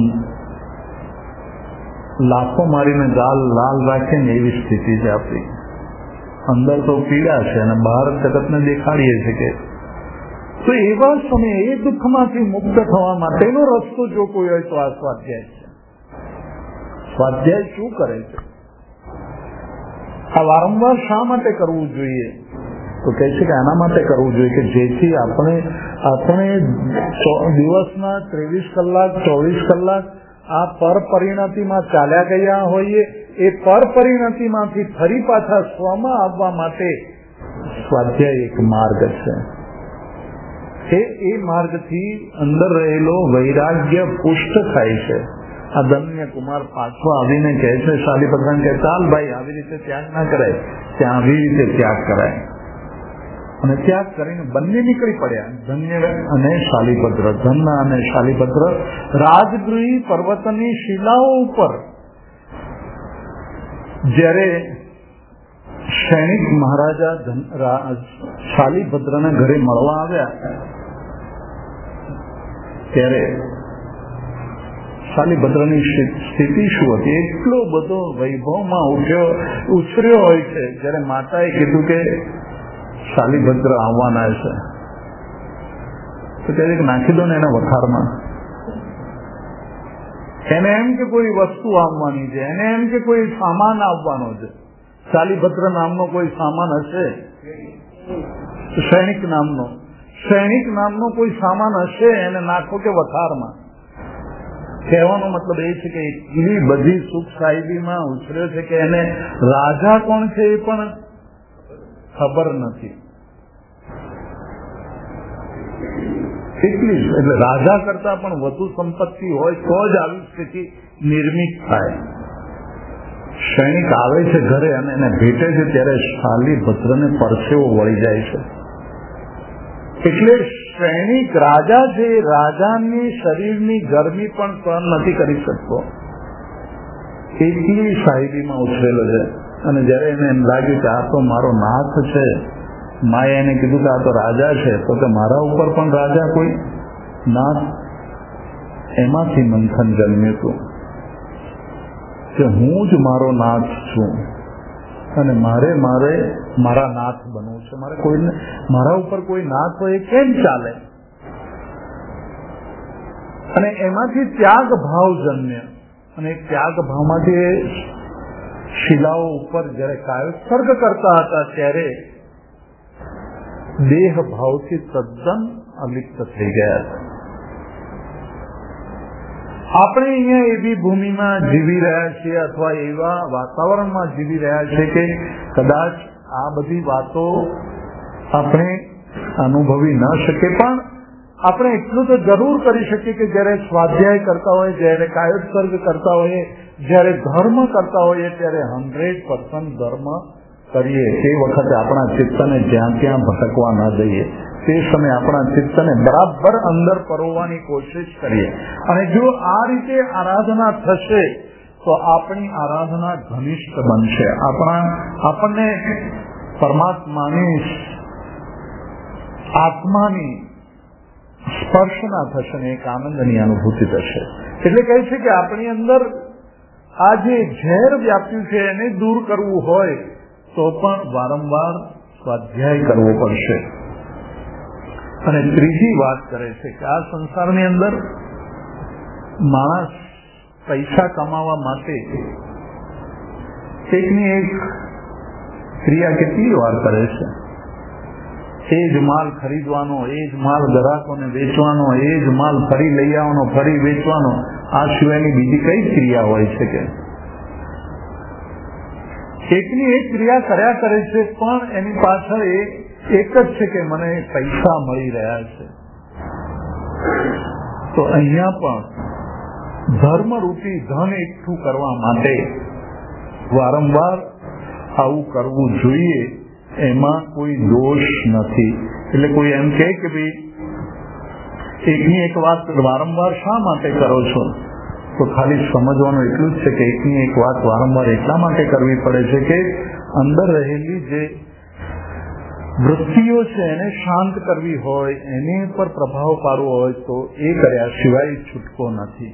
Speaker 2: લાફો મારીને ગાલ લાલ રાખીએ ને એવી સ્થિતિ છે આપણી. અંદર તો પીડા છે અને બહાર જગતને દેખાડીએ છીએ કે. તો એવા સમયે એ દુઃખમાંથી મુક્ત થવા માટેનો રસ્તો જો કોઈ હોય તો આ સ્વાધ્યાય છે. સ્વાધ્યાય શું કરે છે? આ વારંવાર શા માટે કરવું જોઈએ? તો કહે છે કે આના માટે કરવું જોઈએ કે જેથી આપણે દિવસના 23 કલાક 24 કલાક આ પર પરિણતિમાં ચાલ્યા ગયા હોઈએ, એ પર પરિણતિમાંથી ફરી પાછા સ્વમાં આવવા માટે સ્વાધ્યાય એક માર્ગ છે. એ માર્ગથી અંદર રહેલો વૈરાગ્ય પુષ્ટ થાય છે. આ ધન્ય કુમાર પાછો આવીને કહે છે, શાલીભદ્રને કહે ચાલ ભાઈ આવી રીતે ત્યાગ ના કરાય, ત્યાં આવી રીતે ત્યાગ કરાય. અને ત્યાગ કરીને બંને નીકળી પડ્યા, ધન્ય અને શાલીભદ્ર. ધન્ય અને શાલીભદ્ર રાજગૃહી પર્વતની શિલાઓ ઉપર જ્યારે સૈનિક મહારાજા શાલીભદ્રના ઘરે મળવા આવ્યા ત્યારે શાલીભદ્રની સ્થિતિ શું હતી? એટલો બધો વૈભવમાં ઉછર્યો હોય છે. જયારે માતાએ કીધું કે શાલીભદ્ર આવવાના છે તો કહે કે નાખી દો ને એના વખારમાં. એને એમ કે કોઈ વસ્તુ આવવાની છે, એને એમ કે કોઈ સામાન આવવાનો છે. શાલીભદ્ર નામનો કોઈ સામાન હશે, સૈનિક નામનો કોઈ સામાન હશે, એને નાખો કે વખારમાં. કહેવાનો મતલબ એ છે કે એટલી બધી સુખ સાહેબીમાં ઉછર્યો છે કે એને રાજા કોણ છે એ પણ ખબર નથી. એટલે રાજા કરતા પણ વધુ સંપત્તિ હોય તો જ આવી સ્થિતિ નિર્મિત થાય. સૈનિક આવે છે ઘરે અને એને ભેટે છે ત્યારે શાલીભદ્રને પરસેવો વળી જાય છે. એટલે સૈનિક રાજા છે, રાજાની શરીરની ગરમી પણ સહન નથી કરી શકતો. એટલી સાહેબીમાં ઉછરેલો છે. અને જયારે એને એમ લાગ્યું કે આ તો મારો નાથ છે, માએ એને કીધું કે આ તો રાજા છે, તો કે મારા ઉપર પણ રાજા કોઈ નાથ. એમાંથી મંથન જન્મ્યું હતું કે હું જ મારો નાથ છું અને મારે મારા નાથ બનવું છે. મારે કોઈને મારા ઉપર કોઈ નાથ હોય એ કેમ ચાલે? અને એમાંથી ત્યાગ ભાવ જન્મ્યો. અને ત્યાગ ભાવમાંથી શિલાઓ ઉપર જયારે કાયોત્સર્ગ કરતા હતા ત્યારે દેહ ભાવથી તદ્દન અલિપ્ત થઈ ગયા હતા. આપણે અહીંયા એવી ભૂમિમાં જીવી રહ્યા છીએ અથવા એવા વાતાવરણમાં જીવી રહ્યા છીએ કે કદાચ આ બધી વાતો આપણે અનુભવી ન શકીએ, પણ આપણે એટલું તો જરૂર કરી શકીએ કે જયારે સ્વાધ્યાય કરતા હોય, જયારે કાયોત્સર્ગ કરતા હોઈએ, જયારે ધર્મ કરતા હોઈએ ત્યારે 100% ધર્મ કરીએ. તે વખતે આપણા ચિત્તને જ્યાં ત્યાં ભટકવા ન દઈએ. તે સમયે આપણા ચિત્તને બરાબર અંદર પરોવવાની કોશિશ કરીએ. અને જો આ રીતે આરાધના થશે તો આપણી આરાધના ઘનિષ્ઠ બનશે. આપણને પરમાત્માની આત્માની સ્પર્શ ના થશે ને એક આનંદની અનુભૂતિ થશે. એટલે કહે છે કે આપણી અંદર આ જે ઝેર વ્યાપ્યું છે એને દૂર કરવું હોય તો પણ વારંવાર સ્વાધ્યાય કરવો પડશે. અને ત્રીજી વાત કરે છે કે આ સંસારની અંદર માણસ પૈસા કમાવા માટે એકની એક ક્રિયા કેટલી વાર કરે છે. એ જ માલ ખરીદવાનો, એ જ માલ ગ્રાહકોને વેચવાનો, એ જ માલ ફરી લઈ આવવાનો, ફરી વેચવાનો, આ સિવાયની બીજી કઈ ક્રિયા હોય છે કે એકની એક ક્રિયા કર્યા કરે છે પણ એની પાછળ એક જ છે કે મને પૈસા મળી રહ્યા છે. તો અહીંયા પણ ધર્મરૂપી ધન એકઠું કરવા માટે વારંવાર આવું કરવું જોઈએ. એમાં કોઈ દોષ નથી. એટલે કોઈ એમ કહે કે ભાઈ એકની એક વાત વારંવાર શા માટે કરો છો, તો ખાલી સમજવાનું એટલું જ છે કે એકની એક વાત વારંવાર એટલા માટે કરવી પડે છે કે અંદર રહેલી જે વૃત્તિઓ છે એને શાંત કરવી હોય, એની પર પ્રભાવ પાડવો હોય તો એ કર્યા સિવાય છૂટકો નથી.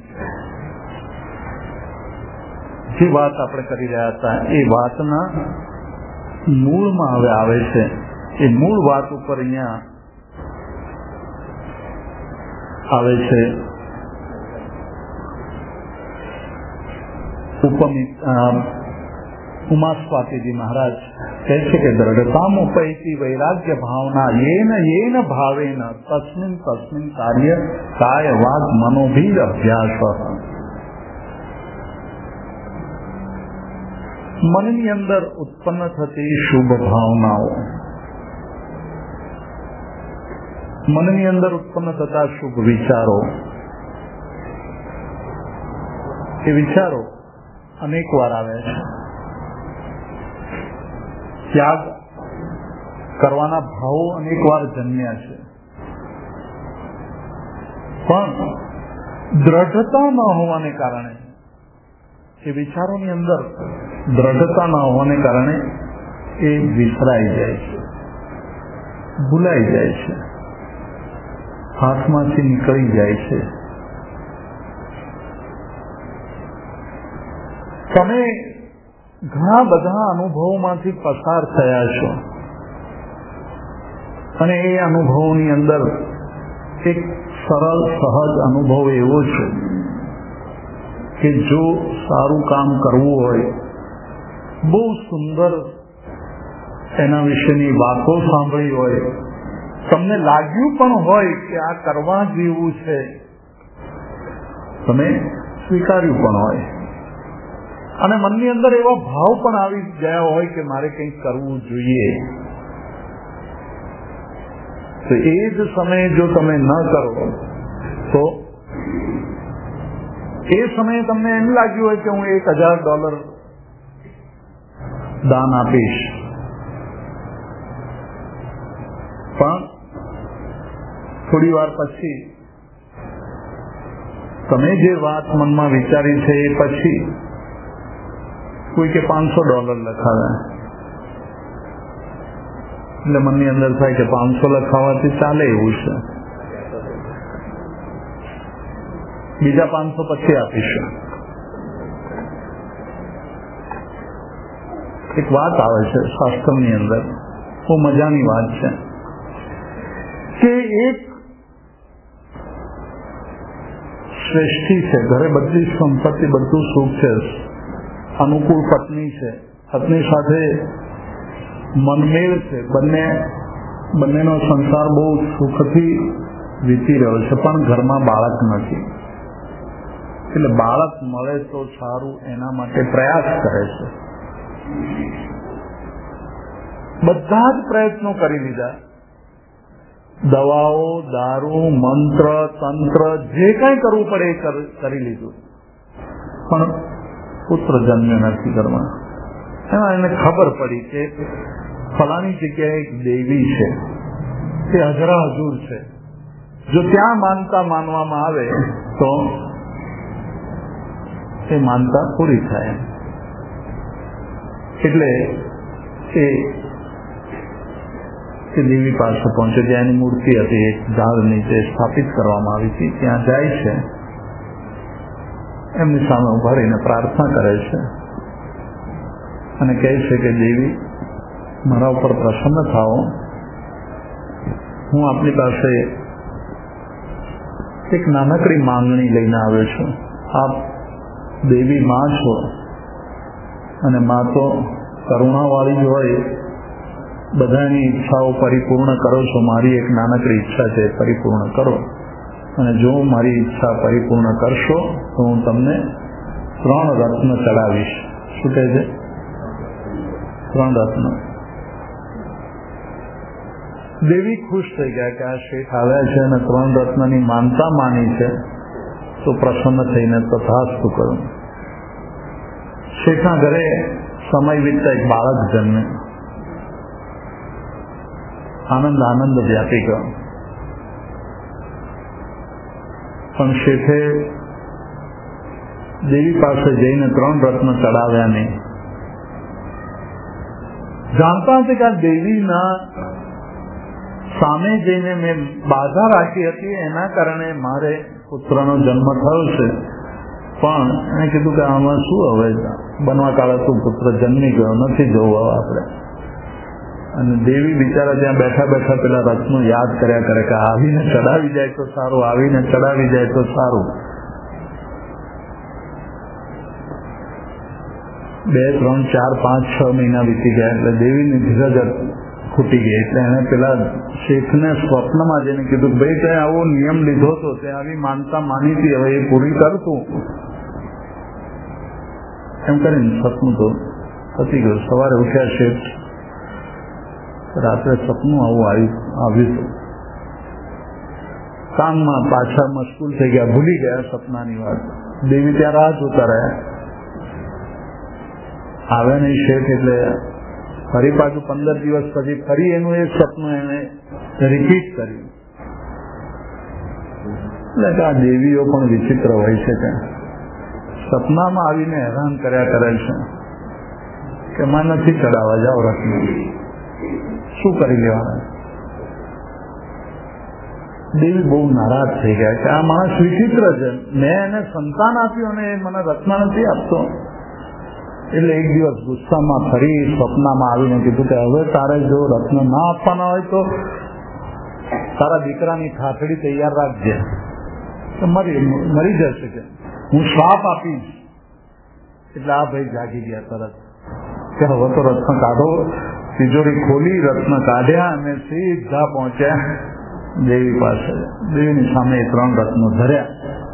Speaker 2: જે વાત આપણે કરી રહ્યા હતા એ વાતના મૂળમાં હવે આવે છે. એ મૂળ વાત ઉપર અહીંયા આવે છે. ઉમાસ્વાતીજી મહારાજ કહે છે કે દ્રઢતામુપૈતિ વૈરાગ્ય ભાવના યેન ભાવેન તસ્મિન તસ્મિન કાર્ય કાય વાગ મનોભીર અભ્યાસ. મનની અંદર ઉત્પન્ન થતી શુભ ભાવનાઓ, મનની અંદર ઉત્પન્ન થતા શુભ વિચારો, એ વિચારો અનેક વાર આવે છે. ત્યાગ કરવાના ભાવો અનેક વાર જન્મ્યા છે, પણ દ્રઢતા ન હોવાને કારણે, એ વિચારોની અંદર દ્રઢતા ન હોવાને કારણે એ વિસરાઈ જાય છે, ભૂલાઈ જાય છે, હાથમાંથી નીકળી જાય છે. તમે ઘણા બધા અનુભવોમાંથી પસાર થયા છો અને એ અનુભવોની અંદર એક સરળ સહજ અનુભવ એવો છે કે જો સારું કામ કરવું હોય, બહુ સુંદર એના વિશેની વાતો સાંભળી હોય, તમને લાગ્યું પણ હોય કે આ કરવા જેવું છે, તમે સ્વીકાર્યું પણ હોય અને મનની અંદર એવા ભાવ પણ આવી ગયા હોય કે મારે કંઈક કરવું જોઈએ, તો એ જ સમયે જો તમે ન કરો તો એ સમયે તમને એમ લાગ્યું હોય કે હું $1000 દાન આપીશ, પણ થોડી વાર પછી તમે જે વાત મનમાં વિચારી છે એ પછી કોઈ કે $500 લખાવ્યા, એટલે મનની અંદર થાય કે 500 લખાવવાથી ચાલે એવું છે, બીજા 500 પછી આપીશું. એક વાત આવે છે શાસ્ત્રની અંદર, બહુ મજાની વાત છે કે એક શ્રેષ્ઠી છે, ઘરે બધી સંપત્તિ બધું સુખ છે, અનુકૂળ પત્ની છે, પત્ની સાથે મનમેળ છે, બંનેનો સંસાર બહુ સુખથી વીતી રહ્યો છે, પણ ઘરમાં બાળક નથી. એટલે બાળક મળે તો સારું એના માટે પ્રયાસ કરે છે. બધા જ પ્રયત્નો કરી લીધા, દવાઓ, દારૂ, મંત્ર, તંત્ર, જે કઈ કરવું પડે એ કરી લીધું, પણ પુત્ર જન્મ્યો નથી ઘરમાં. એમાં એને ખબર પડી કે ફલાણી જગ્યાએ એક દેવી છે, તે હજરા હજુર છે, જો ત્યાં માનતા માનવામાં આવે તો એ માનતા પૂરી થાય. એટલે કે દેવી પાસે પહોંચે. ત્યાં એની મૂર્તિ હતી, એક ઝાડ નીચે સ્થાપિત કરવામાં આવી હતી. ત્યાં જાય છે, એમની સામે ઉભા રહીને પ્રાર્થના કરે છે અને કહે છે કે દેવી, મારા ઉપર પ્રસન્ન થાઓ. હું આપની પાસે એક નાનકડી માંગણી લઈને આવ્યો છું. આપ દેવી માં છો અને માં તો કરુણાવાળી જ હોય, બધાની ઈચ્છાઓ પરિપૂર્ણ કરો છો. મારી એક નાનકડી ઈચ્છા છે, પરિપૂર્ણ કરો. અને જો મારી ઈચ્છા પરિપૂર્ણ કરશો તો હું તમને 3 રત્ન ચડાવીશ. શું કહે છે? 3 રત્ન. દેવી ખુશ થઈ ગયા કે આ શેઠ આવ્યા છે અને 3 રત્નની માનતા માની છે, તો પ્રસન્ન થઈને તથાસ્તુ કરું. શેઠના ઘરે સમય વીતતા એક બાળક જન્મે. આનંદ વ્યાપી ગયો. પણ શેઠે દેવી પાસે જઈને 3 રત્ન ચડાવ્યા નહીં. જાણતા હતા કે આ દેવીના સામે જઈને મેં બાધા રાખી હતી, એના કારણે મારે પુત્રનો જન્મ થયો છે. પણ એને કીધું કે આમાં શું, હવે બનવા કાળે તું પુત્ર જન્મી ગયો, નથી જવું હવે આપણે. અને દેવી બિચારા ત્યાં બેઠા બેઠા પેલા રત્નો યાદ કર્યા કરે કે આવીને ચડાવી જાય તો સારું, આવીને ચડાવી જાય તો સારું. 2, 3, 4, 5, 6 મહિના વીતી ગયા. એટલે દેવીની ધીરજ ખૂટી ગઈ. એટલે એને પેલા શેઠને સ્વપ્નમાં જઈને કીધું કે ભાઈ, ત્યાં આવો નિયમ લીધો હતો, ત્યાં આવી માનતા માની હતી, હવે એ પૂરી કરતું. એમ કરીને સપનું તો પતી ગયું. સવારે ઉઠ્યા શેઠ, રાત્રે સપનું આવું આવ્યું હતું. કામમાં પાછા મશગુલ થઈ ગયા, ભૂલી ગયા સપનાની વાત. દેવી ત્યાં રાહ જોતા રહ્યા. આવ્યા નહીં શેઠ. એટલે ફરી પાછું 15 દિવસ પછી ફરી એનું એક સપનું એને રિપીટ કર્યું. એટલે આ દેવીઓ પણ વિચિત્ર હોય છે કે સપનામાં આવીને હેરાન કર્યા કરે છે કે માં નથી ચડાવવા, જાઓ રત્ન, શું કરી લેવાના. દેવી બહુ નારાજ થઈ ગયા કે આ માણસ વિચિત્ર છે, મેં એને સંતાન આપ્યું અને મને રત્ન નથી આપતો. એટલે એક દિવસ ગુસ્સામાં ફરી સ્વપ્નમાં આવીને કીધું કે હવે તારે જો રત્ન ના આપવાના હોય તો તારા દીકરાની ઠાઠડી તૈયાર રાખજે, મરી જશે કે હું શ્રાપ આપીશ. એટલે આ ભાઈ જાગી ગયા તરત કે હવે તો રત્ન કાઢો. તિજોરી ખોલી, રત્ન કાઢ્યા અને સીધા પહોંચ્યા દેવી પાસે. દેવીની સામે 3 રત્નો ધર્યા.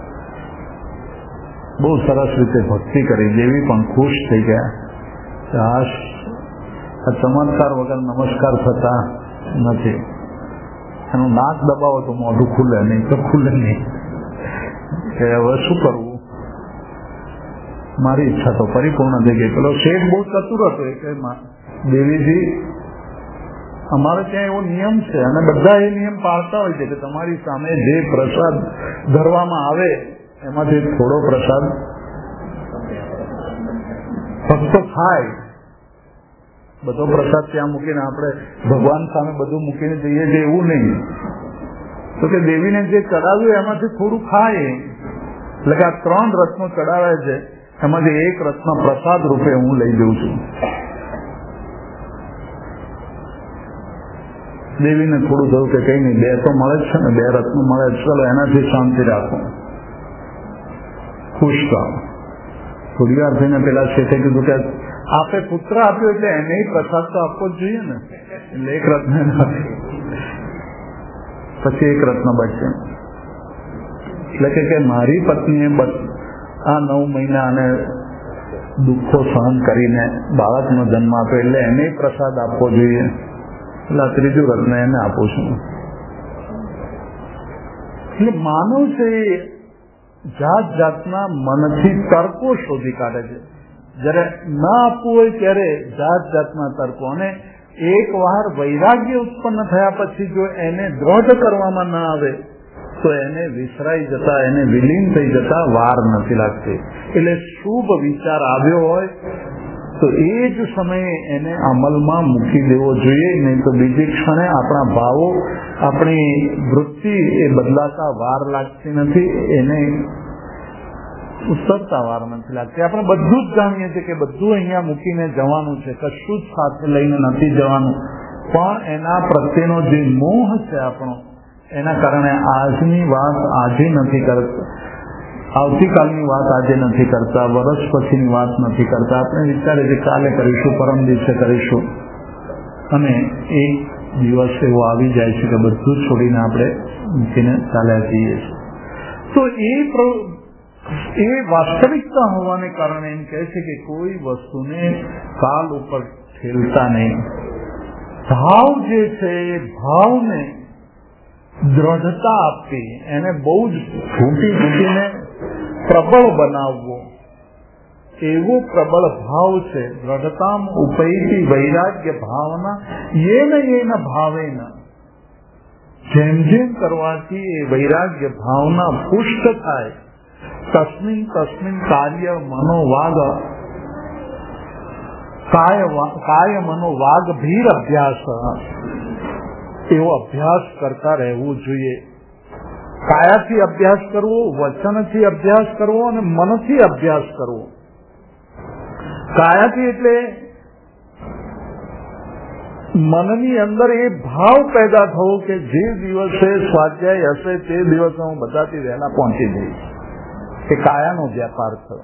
Speaker 2: બહુ સરસ રીતે ભક્તિ કરી. દેવી પણ ખુશ થઈ ગયા. આ ચમત્કાર વગર નમસ્કાર થતા નથી. એનું નાક દબાવો તો મોઢું ખુલે, નહીં તો ખુલે નહીં. કે હવે શું કરવું, મારી ઈચ્છા તો પરિપૂર્ણ થઈ ગઈ. પેલો શેઠ બહુ ચતુર હતો. કે દેવીજી, અમારે ત્યાં એવો નિયમ છે અને બધા એ નિયમ પાળતા હોય છે કે તમારી સામે જે પ્રસાદ ધરવામાં આવે એમાંથી થોડો પ્રસાદ ભક્તો ખાય. બધો પ્રસાદ ત્યાં મૂકીને આપણે ભગવાન સામે બધું મૂકીને જઈએ છીએ એવું નહીં. તો કે દેવીને જે ચડાવ્યું એમાંથી થોડું ખાય. એટલે કે આ 3 રત્નો ચડાવે છે, એમાંથી 1 રત્ન પ્રસાદ રૂપે હું લઈ જઉં છું. દેવીને થોડું થયું કે કઈ નહીં, 2 તો મળે જ છે ને, 2 રત્નો મળે, ચલો એનાથી શાંતિ રાખો, ખુશ થાઓ. થોડી વાર થઈને પેલા શેઠે કીધું કે આપે પુત્ર આપ્યો એટલે એને પ્રસાદ તો આપવો જ જોઈએ ને. એટલે 1 રત્ન પછી 1 રત્ન બચશે. એટલે કે મારી પત્નીએ આ 9 મહિના અને દુઃખો સહન કરીને બાળકનો જન્મ આપ્યો એટલે એને પ્રસાદ આપવો જોઈએ. એટલે 3જું રત્ન એને આપું છું. એટલે માનવ છે જાત જાતના મનથી તર્કો શોધી કાઢે છે. જયારે ના આપવું હોય ત્યારે જાત જાતના તર્કો. અને એક વાર વૈરાગ્ય ઉત્પન્ન થયા પછી જો એને દ્રઢ કરવામાં ના આવે તો એને વિસરાઈ જતા, એને વિલીન થઈ જતા વાર નથી લાગતી. એટલે શુભ વિચાર આવ્યો હોય તો એ જ સમયે એને અમલમાં મૂકી દેવો જોઈએ, નહીં તો બીજી ક્ષણે આપણા ભાવો, આપણી વૃત્તિ એ બદલાતા વાર લાગતી નથી, એને ઉતરતા વાર નથી લાગતી. આપણે બધું જ જાણીએ છીએ કે બધું અહીંયા મૂકીને જવાનું છે, કશું જ સાથે લઈને નથી જવાનું, પણ એના પ્રત્યેનો જે મોહ છે આપણો, એના કારણે આજની વાત આજે નથી કરતા, આવતીકાલની વાત આજે નથી કરતા, વર્ષ પછીની વાત નથી કરતા. આપણે વિચારે કે કાલે કરીશું, પરમ દિવસે કરીશું, અને એક દિવસ એવો આવી જાય છે કે બધું છોડીને આપણે મૂકીને ચાલ્યા જઈએ છીએ. તો એ વાસ્તવિકતા હોવાને કારણે એમ કહે છે કે કોઈ વસ્તુને કાલ ઉપર ઠેલતા નહીં. ભાવ જે છે એ ભાવને દ્રઢતા આપવી, એને બહુ જ ઘૂંટીને પ્રબળ બનાવવો, એવો પ્રબળ ભાવ છે. દ્રઢતામ ઉપૈતી વૈરાગ્ય ભાવના એન ભાવેન, જેમ જેમ કરવાથી એ વૈરાગ્ય ભાવના પુષ્ટ થાય, તસ્મિન કાર્ય મનોવાગ કાય મનોવાગ ભીર અભ્યાસ, એવો અભ્યાસ કરતા રહેવું જોઈએ. કાયાથી અભ્યાસ કરવો, વચનથી અભ્યાસ કરવો અને મનથી અભ્યાસ કરવો. કાયાથી એટલે મનની અંદર એ ભાવ પેદા થવો કે જે દિવસે સ્વાધ્યાય હશે તે દિવસે હું બધાથી વહેલા પહોંચી જઈશ, કે કાયાનો વ્યાપાર થયો.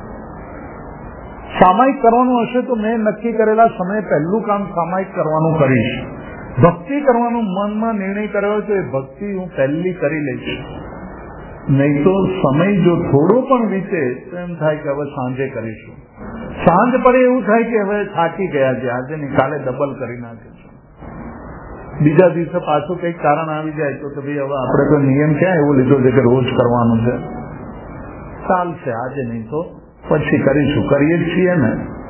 Speaker 2: સામાયિક કરવાનું હશે તો મેં નક્કી કરેલા સમયે પહેલું કામ સામાયિક કરવાનું કરીશ. ભક્તિ કરવાનું મનમાં નિર્ણય કર્યો છે, ભક્તિ હું પહેલી કરી લઈશ. નહીં તો સમય જો થોડો પણ વીતે તો એમ થાય કે હવે સાંજે કરીશું. સાંજ પડે એવું થાય કે હવે થાકી ગયા છે, આજે નહીં કાલે ડબલ કરી નાખીશું. બીજા દિવસે પાછું કંઈક કારણ આવી જાય તો ભાઈ હવે આપણે તો નિયમ ક્યાં એવો લીધો છે કે રોજ કરવાનું છે, ચાલશે આજે નહીં તો પછી કરીશું, કરીએ છીએ ને.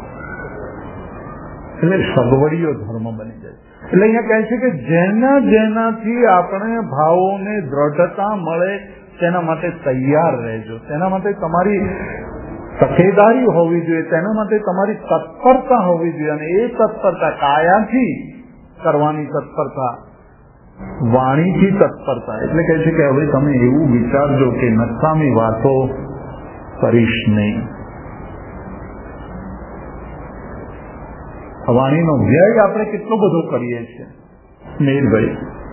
Speaker 2: એટલે સગવડીયો ધર્મ બની જાય. એટલે અહીંયા કહે છે કે જેનાથી આપણે ભાવોને દ્રઢતા મળે તેના માટે તૈયાર રહેજો, તેના માટે તમારી તકેદારી હોવી જોઈએ, તેના માટે તમારી તત્પરતા હોવી જોઈએ. અને એ તત્પરતા કાયાથી કરવાની તત્પરતા, વાણીથી તત્પરતા. એટલે કહે છે કે હવે તમે એવું વિચારજો કે નકામી વાતો કરીશ નહીં. વાણીનો વ્યય આપણે કેટલો બધો કરીએ છીએ મેરભાઈ.